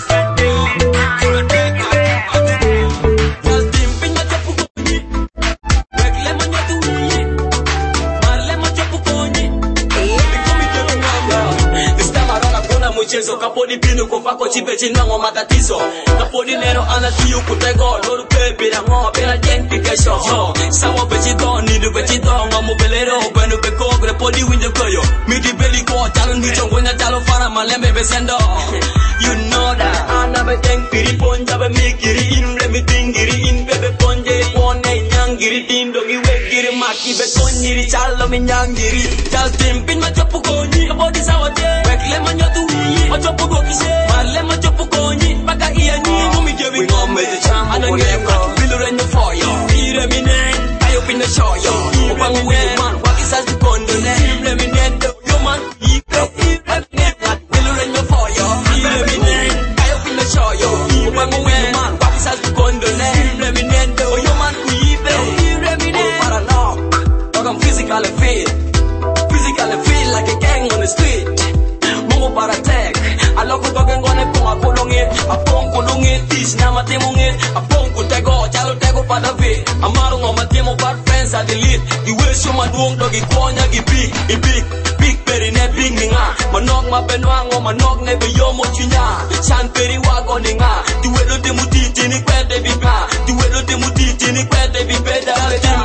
mchezo kaponi pino kopako chipe chinango matatizo kaponi nero anasiyo kutego loru pebira ngo bela identification sawa bechido ni do bechido ngo belero beno be kogre podi winje koyo midi beli ko talo ni chongo nya talo fara malembe besendo you know that anabe teng piri ponja be mikiri in le mitingiri in bebe ponje wone nyangiri tindo gi wegiri maki be konyiri chalo mi nyangiri chal timpin ma chapu konyi kapodi sawa je wekle manyotu Machopu gokise, male machopu konyi, baka iya nyi, mumi jewi ngome de cham, anangeka, bilurenyo foyo, ire minen, ayo pina shoyo, upangu man, wakisas di kondone, ire minen, yo man, bilurenyo foyo, ire minen, ayo pina shoyo, upangu man, wakisas di kondone, ire minen, yo man, ire minen, para no, dog I'm physically feel like a gang on the street. Para tech, I love to go and go along it. A pong along it, this Namatimong it. A pong could take go, Jalo Tego Padavi. A maroon on my team of bad friends at the lead. You will show my dog doggy corner, big berry net big ninga. Manog ma benwang or manog never yomo chinya. San Peri wagoninga. Do it on the muti, Tini Pet, they be bad. Do it on the muti, Tini Pet, they be better.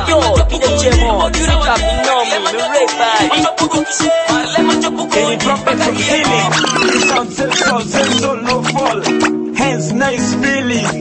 Can you drop it from healing? It sounds so low fall. Hands nice feeling.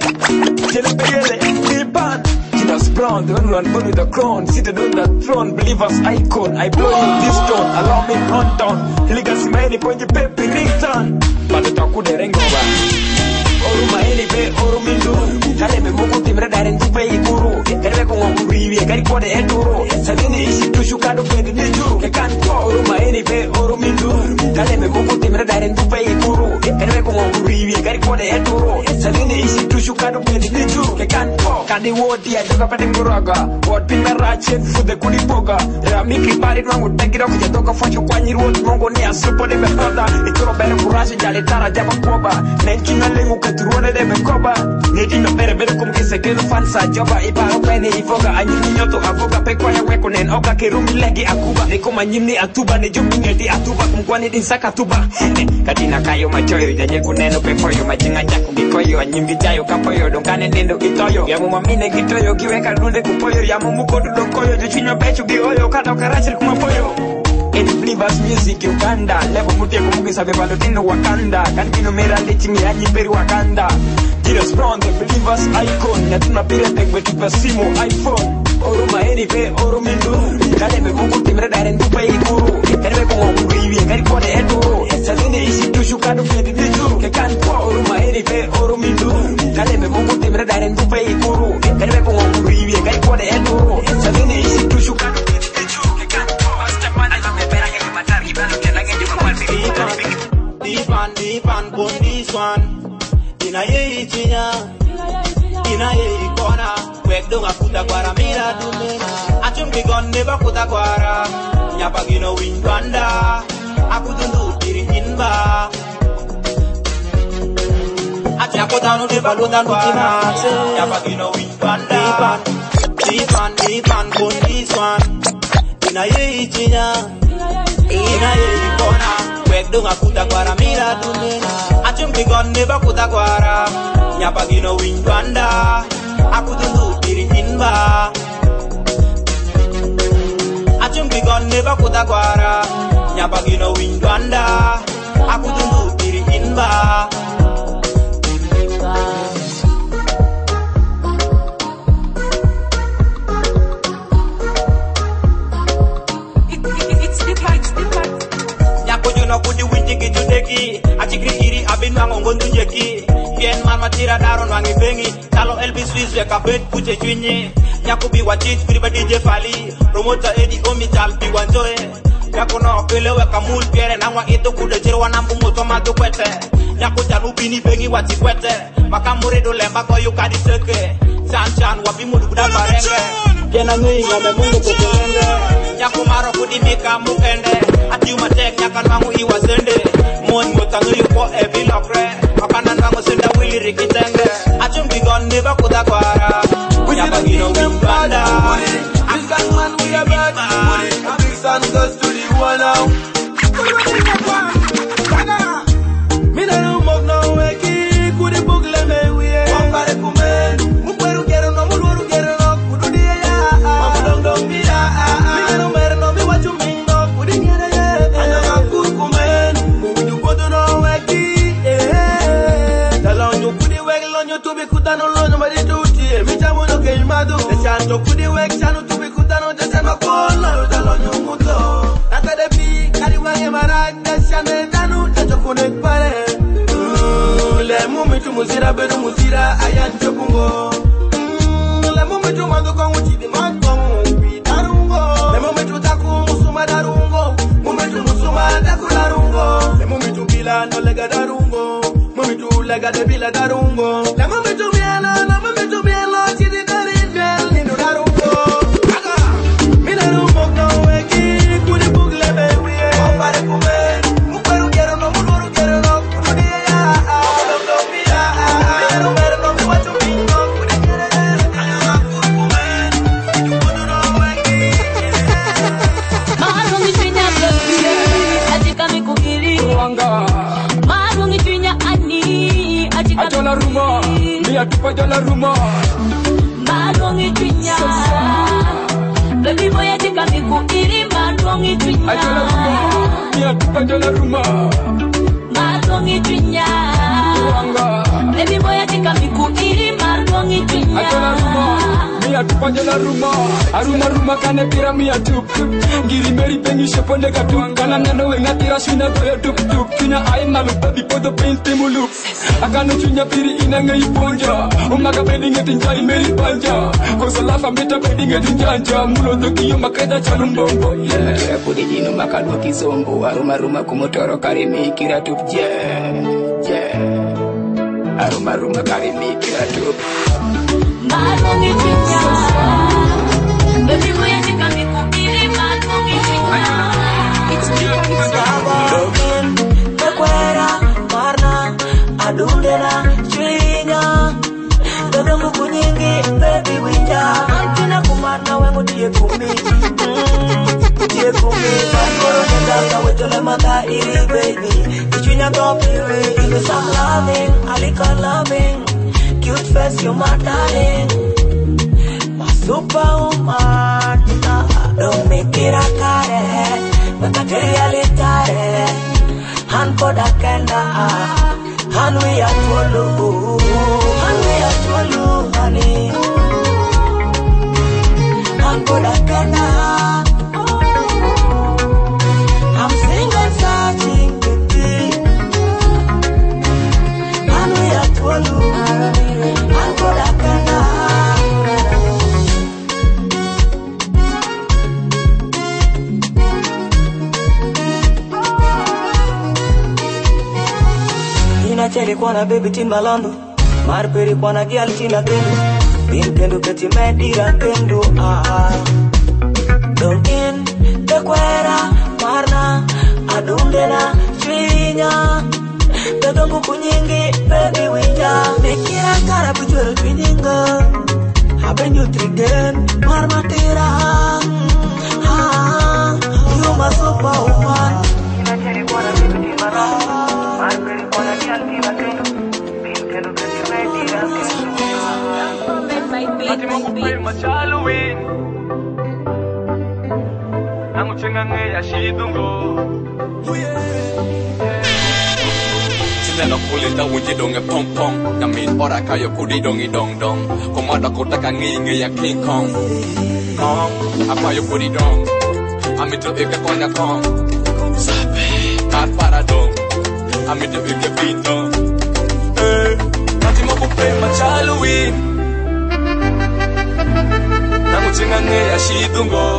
Just brown, the one run with the crown. Seated on the throne, believers icon. I blow you this tone, allow me run down. Legacy many point you pay ringtone. But the talk with the ring over. Oruma elibe orumindu kalebe muku timre daren tupe ikuru kerbe ko nguriwe kari kode enduro sabini isi tushukado pedi nijuru ke kan ko oruma elibe orumindu kalebe muku timre daren tupe ikuru kerbe ko nguriwe kari kode enduro sabini isi tushukado pedi nijuru ke kan ko kadi wodi ya joka pati nguraga wod pinna rache fude kudi boga rami kripari wangu tagira kuja toka fasho kwa nyirwot mongo ni asupo de befoda ikoro bere kuraje jale tara jaba koba nenchina lengu Tuone de mekoba Neti no bere kum kise kelo fansa joba Ibaro pene ifoga anyini nyoto avoga Pekwa ya weko nen oka kerumi legi akuba Neko manyini atuba ne jumi ngeti atuba Kumkwani dinsaka tuba Katina kayo machoyo Janye kuneno pefoyo Machinga njaku gikoyo Anyimgi jayo kapoyo Donkane nendo gitoyo Yamu mamine gitoyo Kiweka runde kupoyo Yamu mukodu dokoyo Juchinyo pechu gioyo Kato karachir kumapoyo Any believers music Uganda Levo mutie kumugisa bebalotino Wakanda Kanbino mera lichingi anyiberi Wakanda Jesus Brown the believers icon Natuna pire tegwe tupa simu iPhone Oruma erive orumindu Kalebe mungu timre daren tupa ikuru Kerebe kungo kuriwi Kari kode eduru Salini isi tushukado pedi nijuru Kekanko Oruma erive orumindu Kalebe mungu timre daren tupa ikuru Kerebe kungo kuriwi Kari kode eduru Salini isi tushukado pedi nijuru Kekanko Deep and gun this one. Ina ye itinya, ina ye ikona. Wek donga kuta kwara mira dume. Achungi gon neba kuta kwara. Nyapagino windwanda. Akudundu kiri inba. Achakotano neba luta kwara. Nyapagino windwanda. Deep and gun this one. Ina ye itinya, ina ye ikona. Wek donga kuta kwara mira dume. Achungi gon neba kuta kwara. Nyapagino windwanda. Akudundu kiri inba. neba kutakwara nyapagino windwanda akudundu piri inba nyapojuna kudi winjigi judeki achikrikiri abinwango ngondunjeki bien mama tira daron wangi bengi talo Elvis Rizwe kabet puche chwinyi nyakubi wachit kuriba DJ Fali promota Eddie Omital biwanjoe nyakuno pelewe kamul piere nangwa ito kude chirwa nambu moto matu kwete nyakuchanu bini bengi wachikwete makamure do lemba koyu kadi seke chan wabimudu kuda barenge jena nui ngame mungu kukulenge nyakumaro kudimika mukende atiuma tek nyakanwangu iwasende mon mutanu yuko evi lokre makanan wangu senda wili rikitenge achumbigon neba kudakwara nyapagino wimbanda This gangman we a bad money. A big son goes to the one now. Me no move no way. Kudi bugle me we. Wambare kumen. Mukweru gero no muluru gero no. Kudu diya ya. Mamu dong mi ya. Me no mer no mi wachu mingo. Kudi gere ye. Anya maku kumen. Mudu bodo no way. Talonyo kudi weg lonyo tubi kutano lonyo mari duty. Mi jamu no ke imadu. Chanto kudi weg chanu tubi kutano desema kola talonyo muto. Nakade pi kadi wange marag deshane danu tato kunek pare. Le mumitu muzira bedu muzira ayan chokungo. Le mumitu mando kongu chidi mangongu pi darungo. Le mumitu taku musuma darungo. Mumitu musuma taku darungo. Le mumitu bila no lega darungo. Mumitu lega de bila darungo. Le mumitu biela no mumitu biela chidi darin biel ninu darungo. Mi darungo no weki kudi bugle me wiye. Wapare kume. Mukweru gero no muluru gero no. Kudu diya ya. Ajola rumor, mi atupa jola rumor. Malongi twinya, baby boy atika mikukiri. Malongi twinya, ajola rumor, mi atupa jola rumor. Malongi twinya, baby boy atika mikukiri. Malongi twinya, ajola rumor, mi atupa jola rumor. Aruma kane pira mi atup. Giri meri pengi sheponde katuangana nano wenga tira shuna goya tup. Twinya ay malu baby podo pente muluk. Akano chunya piri inanga iponja. Umaga bedi ngeti njai meri panja. Kosa lafa meta bedi ngeti njanja. Mulo doki yo makeda chalumbombo. Yeah, kudi jino makadwa kizombo. Aruma kumotoro karimi kira tup. Yeah. Aruma karimi kira tup. Malongi twinya, baby boy atika mikukiri. Malongi twinya, it's Dogen, tekwera, marna, adundera, chwinya. Dodongu kunyingi, baby winja. Antina kumana wengu diye kumi. Diye kumi. Koro nendaka wetole manda iri baby. Ichwinya kopiri, give me some loving, alika loving. Cute face, you're my darling. My superwoman. Don't make it a care. But I reality. Han koda kenda. Han we are twolu. Han we are twolu, honey. Han koda kenda. I'm single searching baby. Han we are twolu. Han koda kenda. Cheri kwana baby Timbalando. Marperi kwana gyal tina kendo. Bin kendo kati medira kendo. Dongin tekwera marna adundena chwinya. Dodongu kunyingi baby winja. Mekira kara bujuru twininga. Habenyu trigen marmatira. You my superwoman. Cheri kwana baby Timbalando. Marperi kwana gyal tina kendo. Bin kendo kati medira kendo. Ati Mungu pai machalo Nanguchengange ya shidungo. Sineno kulita wunji donge pom pom. Namin ora kayo kudi dongi dong dong. Komada kota kanginge ya King Kong. Kong, apa yo kudi dong. Amito ike konya kong. Sabe, kat para dong. Amito ike bito. Mati mo kupe machaluin. Nanguchengange ya shidungo.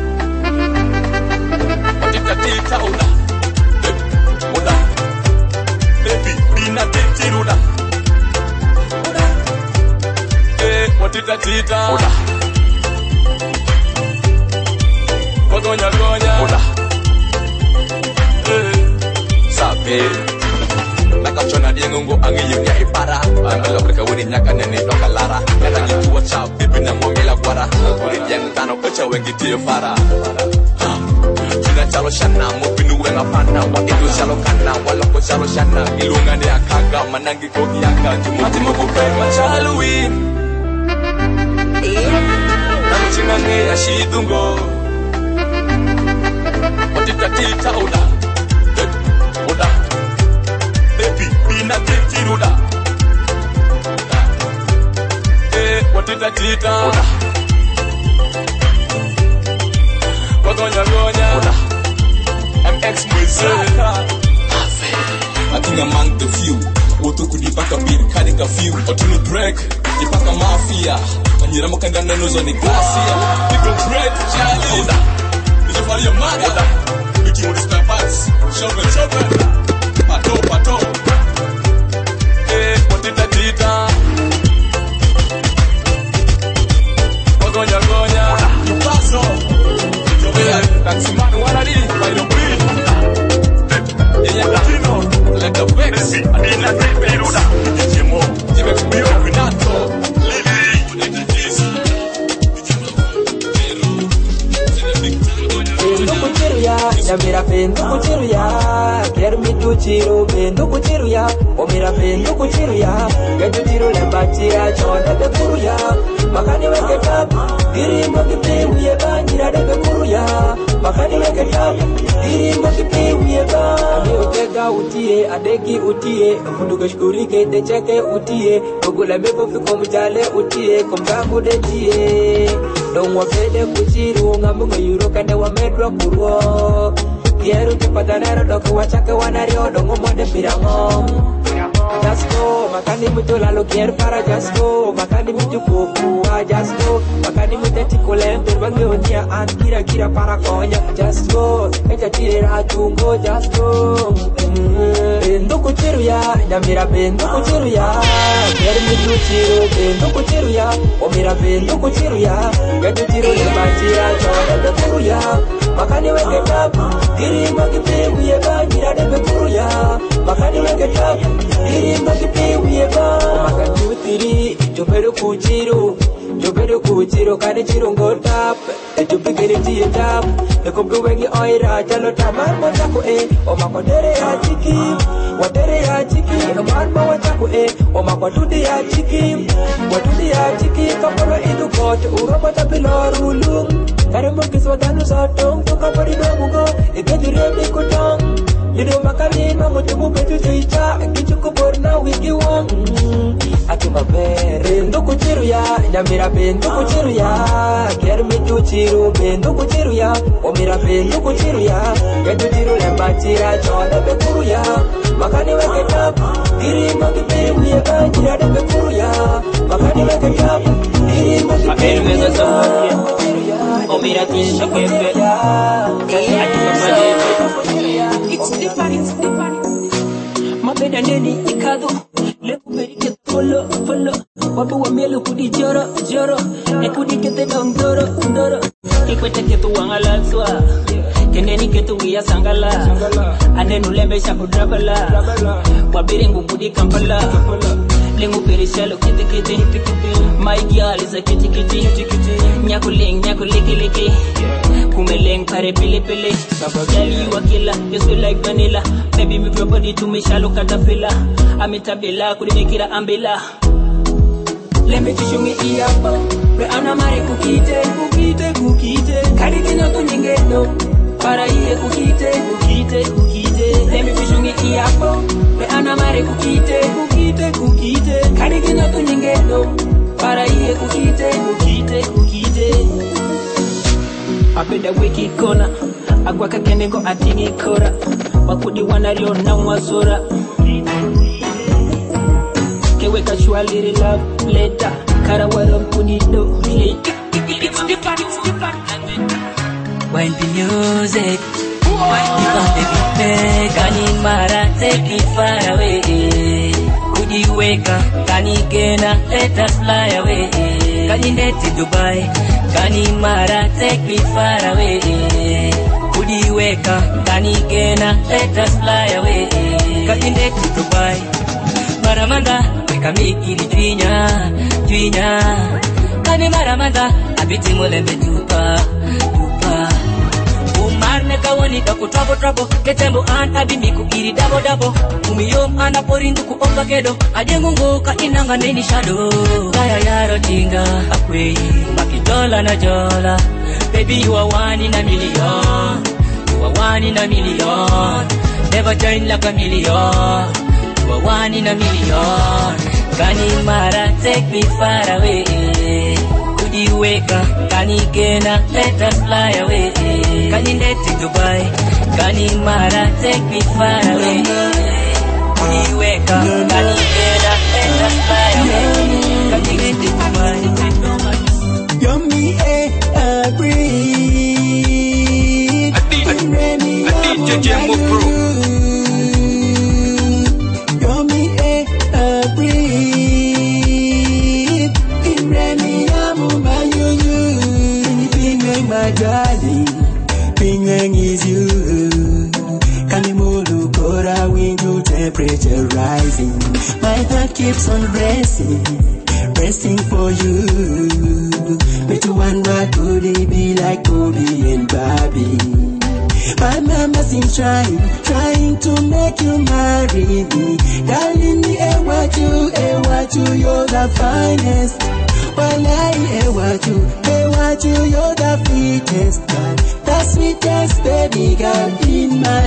Tita una, una, baby, bina tita una, watita tita una, gonya una, sabe, nakachona diengungu angiyunya ipara, angalo berkawin nyaka nene dokalara, nyanyi tua cap, baby na ngomela kwara, kulit yang tano keca wengi dia para. Chalo shana mopinu wenga pana wa itu chalo kana wala ko chalo shana ilunga ne akaga manangi ko yaka jumati mokupe machaluin Nanguchengange ya shidungo Watita tita una Una Baby bina titiruda Watita tita una Gonya una MX Mwizeka I think among the few Woto kudipaka beer kadika few Otunu break Ipaka mafia Manyira mokandana nozo ni glacia Nigga break Charlie Nijo fali ya mada Wiki with the spare parts Shovel Pato Watita tita Gonya Yupaso Taxi man wanadi by the beat. Yeah, Latino, let the vex. Adina Peruda, Jimo, Jimek Bio, Vinato, Lily, Mira pendo kuchiruya, ker mi tu chiru pendo kuchiruya, o mira pendo kuchiruya, ketu chiru lembachia chonda de kuruya, makani weke tap, girimbo kipe uye banjira de kuruya, makani weke tap, girimbo kipe uye ba, ame utega utie, adegi utie, mfunduke shkurike de cheke utie, ugula meko fiko mjale utie, kumgambu de tie, don't wafede kuchiru, ngambu ngayuro kande wa medwa kuruo. Quiero que patanero lo que guachaque guanario dongo mode pirango. Just go, makani mutu la lo quiero para just go, makani mutu kuku, just go, makani mutu tikolente, bangi onia an gira para coña, just go, echa tira tungo, just go. Bendo kuchiruya, ya mira bendo kuchiruya, quiero mutu chiru, bendo kuchiruya, o mira bendo kuchiruya, getu chiru le bachira, chora de kuruya, makani weke tap. Girimba kipe uye ba ngira de bekuruya makani weke tap girimba kipe uye ba makani utiri jobedo kuchiro kani chiro ngotap ejupigere tiye tap ekomdo wengi oira chalo tamar mochako o makodere ya chiki watere ya chiki amarma wachako o makodudi ya chiki wadudi ya chiki kapolo idu kote uroba tapilorulung karemo kiswadanu satong tukapari domungo ikejiremi kutong Lido makani na mutumu betu chicha Kichuku borna wiki wang Akima bere Nduku chiru ya Nyamira be nduku chiru ya Kermi tu chiru be nduku chiru ya Omira be nduku chiru ya Ketu chiru lemba chira Chona be kuru ya Makani weke tap Giri maki be uye banjira de be kuru ya Makani weke tap Giri maki be uye banjira Omira tisha kepe Akima bere It's different. My bed and any ikado. Let me get follow. Wabu wa mielu kudi joro. E kudi kete doro. Kikwete ketu wangala swa. Kendeni ketu wia sangala. Anenu lembe shaku drabala. Wabiringu kudi kampala. Lengu perishalo kiti. My girl is a kiti. Nyakuliki. Kumeleng pare pile. Girl you a killer, you sweet like vanilla. Baby move your body to me shallow caterpillar. Amitabela kudimekira ambela. Lembe chishungi iyapa. Be anamare kukite. Kaditi no tu nyingeno. kukite kukite kukite Demi vishungi iyapo Be anamare kukite kukite kukite Karigina tunyingendo Para iye kukite kukite kukite Abeda wiki kona Agwa kakenengo atingi kora Wakudi wanario na mwazora Kewe kashwaliri love letter Karawaro mpunido It's the party When the music Because they be big Kani mara take it far away Kujiweka Kani kena let us fly away Kani neti Dubai Kani mara take me far away Kujiweka Kani kena let us fly away Kani neti Dubai Maramanda Weka mikiri Twinya Kani maramanda Abiti mulembe tupa Umarne kawani kaku trouble Ketembo an abimiku iri dabo Umiyom anaporindu ku omba kedo Ajengungu ka inanga neni shadow Kaya yaro tinga akwei Makidola na jola Baby you are one in a million You are one in a million Never turn like a million You are one in a million Kani mara take me far away Kujiweka Kani kena let us fly away Kani neti Dubai Kani mara take me far away Kujiweka Kani kena let us fly away Kani neti Dubai You're me a breeze A DJ Jemo Pro You're me a breeze my darling, Pingang is you. Kanimulu Kora window temperature rising. My heart keeps on racing for you. But you wonder could it be like Kobe and Bobby? My mama's been trying to make you marry me. Darling, what you, you're the finest. While I what you, you're the fittest man, the sweetest baby girl in my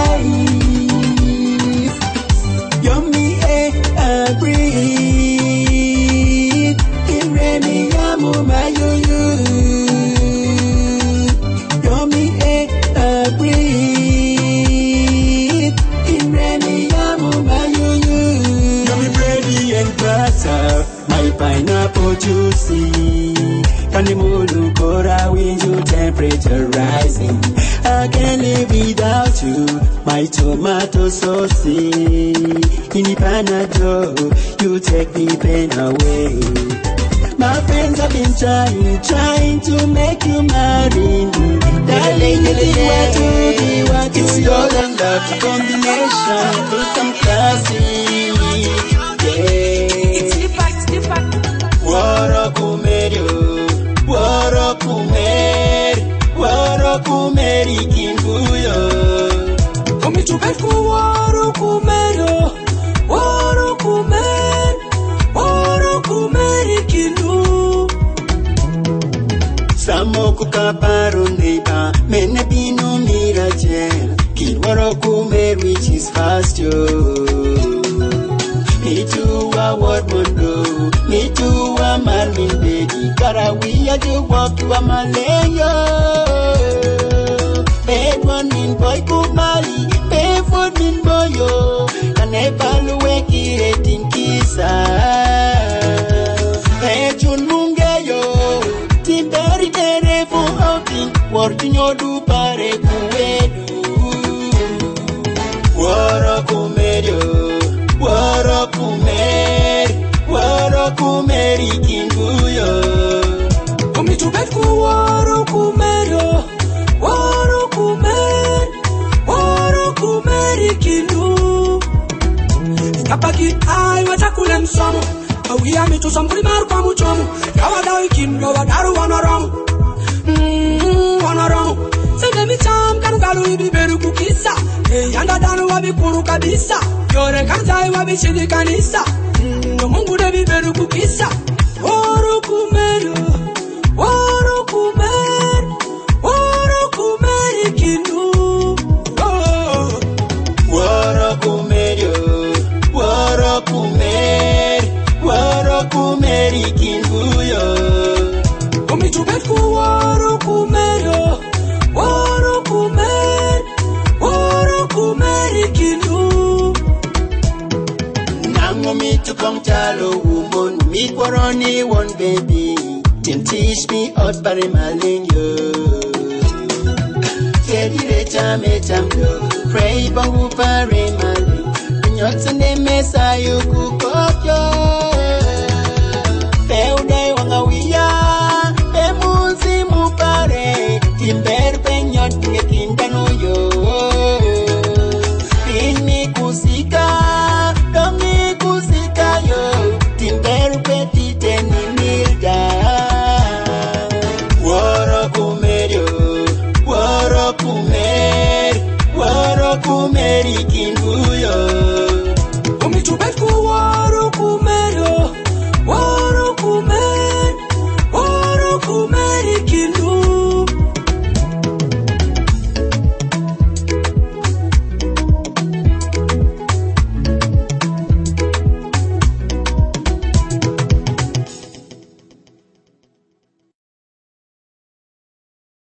life. You're me a breeze, in Remy Yamuma you. You're me a breeze, in Remy Yamuma you. You're me bready and butter, my pineapple juicy. Kanimulu Kora window temperature rising. I can't live without you, my tomato sauce. In the Panado, you take the pain away. My friends have been trying to make you marry me. Darling, what you, it's your and lucky combination. Put some classy, yeah. It's the fact. Waro kumeri kimbuyo. Komi chubeku waro kumeri kindu. Samoku kaparo neighbor, mene bino mirajel. Kid waro kumeri which is fast yo. Me too a word mundo, me too a marmin baby. Karawi a ju walk to a malayo. Bed one min boy kumali, pay for min boyo. Kanepalu weki retin kisa. Pechun mungeyo, timberi tere for outing. Working your do pare kuedu. Wara kumedio. Waro kumeri kinguyo. Komi chubeku waro kumeri kindu. Kapaki ai watakule msomo. Awia mitu sambuli maru kwa muchomo. Yawadao ikindu, yawadaru wanorongo. Wanorongo. Sende micham kanugalu ibiberu kukisa. Yanda danu wabikuru kabisa. Yore kanzai wabishidi kanisa. Mungu debi beru kukisa. Waro kumeri kindu. Angalo woman, me quaroni one baby. Didn't teach me out by malingo. Teddy de chame chamdo, pray bangu pare mali. Nyotse ne mesa yuku kokyo. Peude wanga wiya, pemuzi mupare. Timber penyot ke kindano yo. Pini kusika, domi kusika yo. Timber petite ni milda. Woro kumeri kinguyo. Umitubet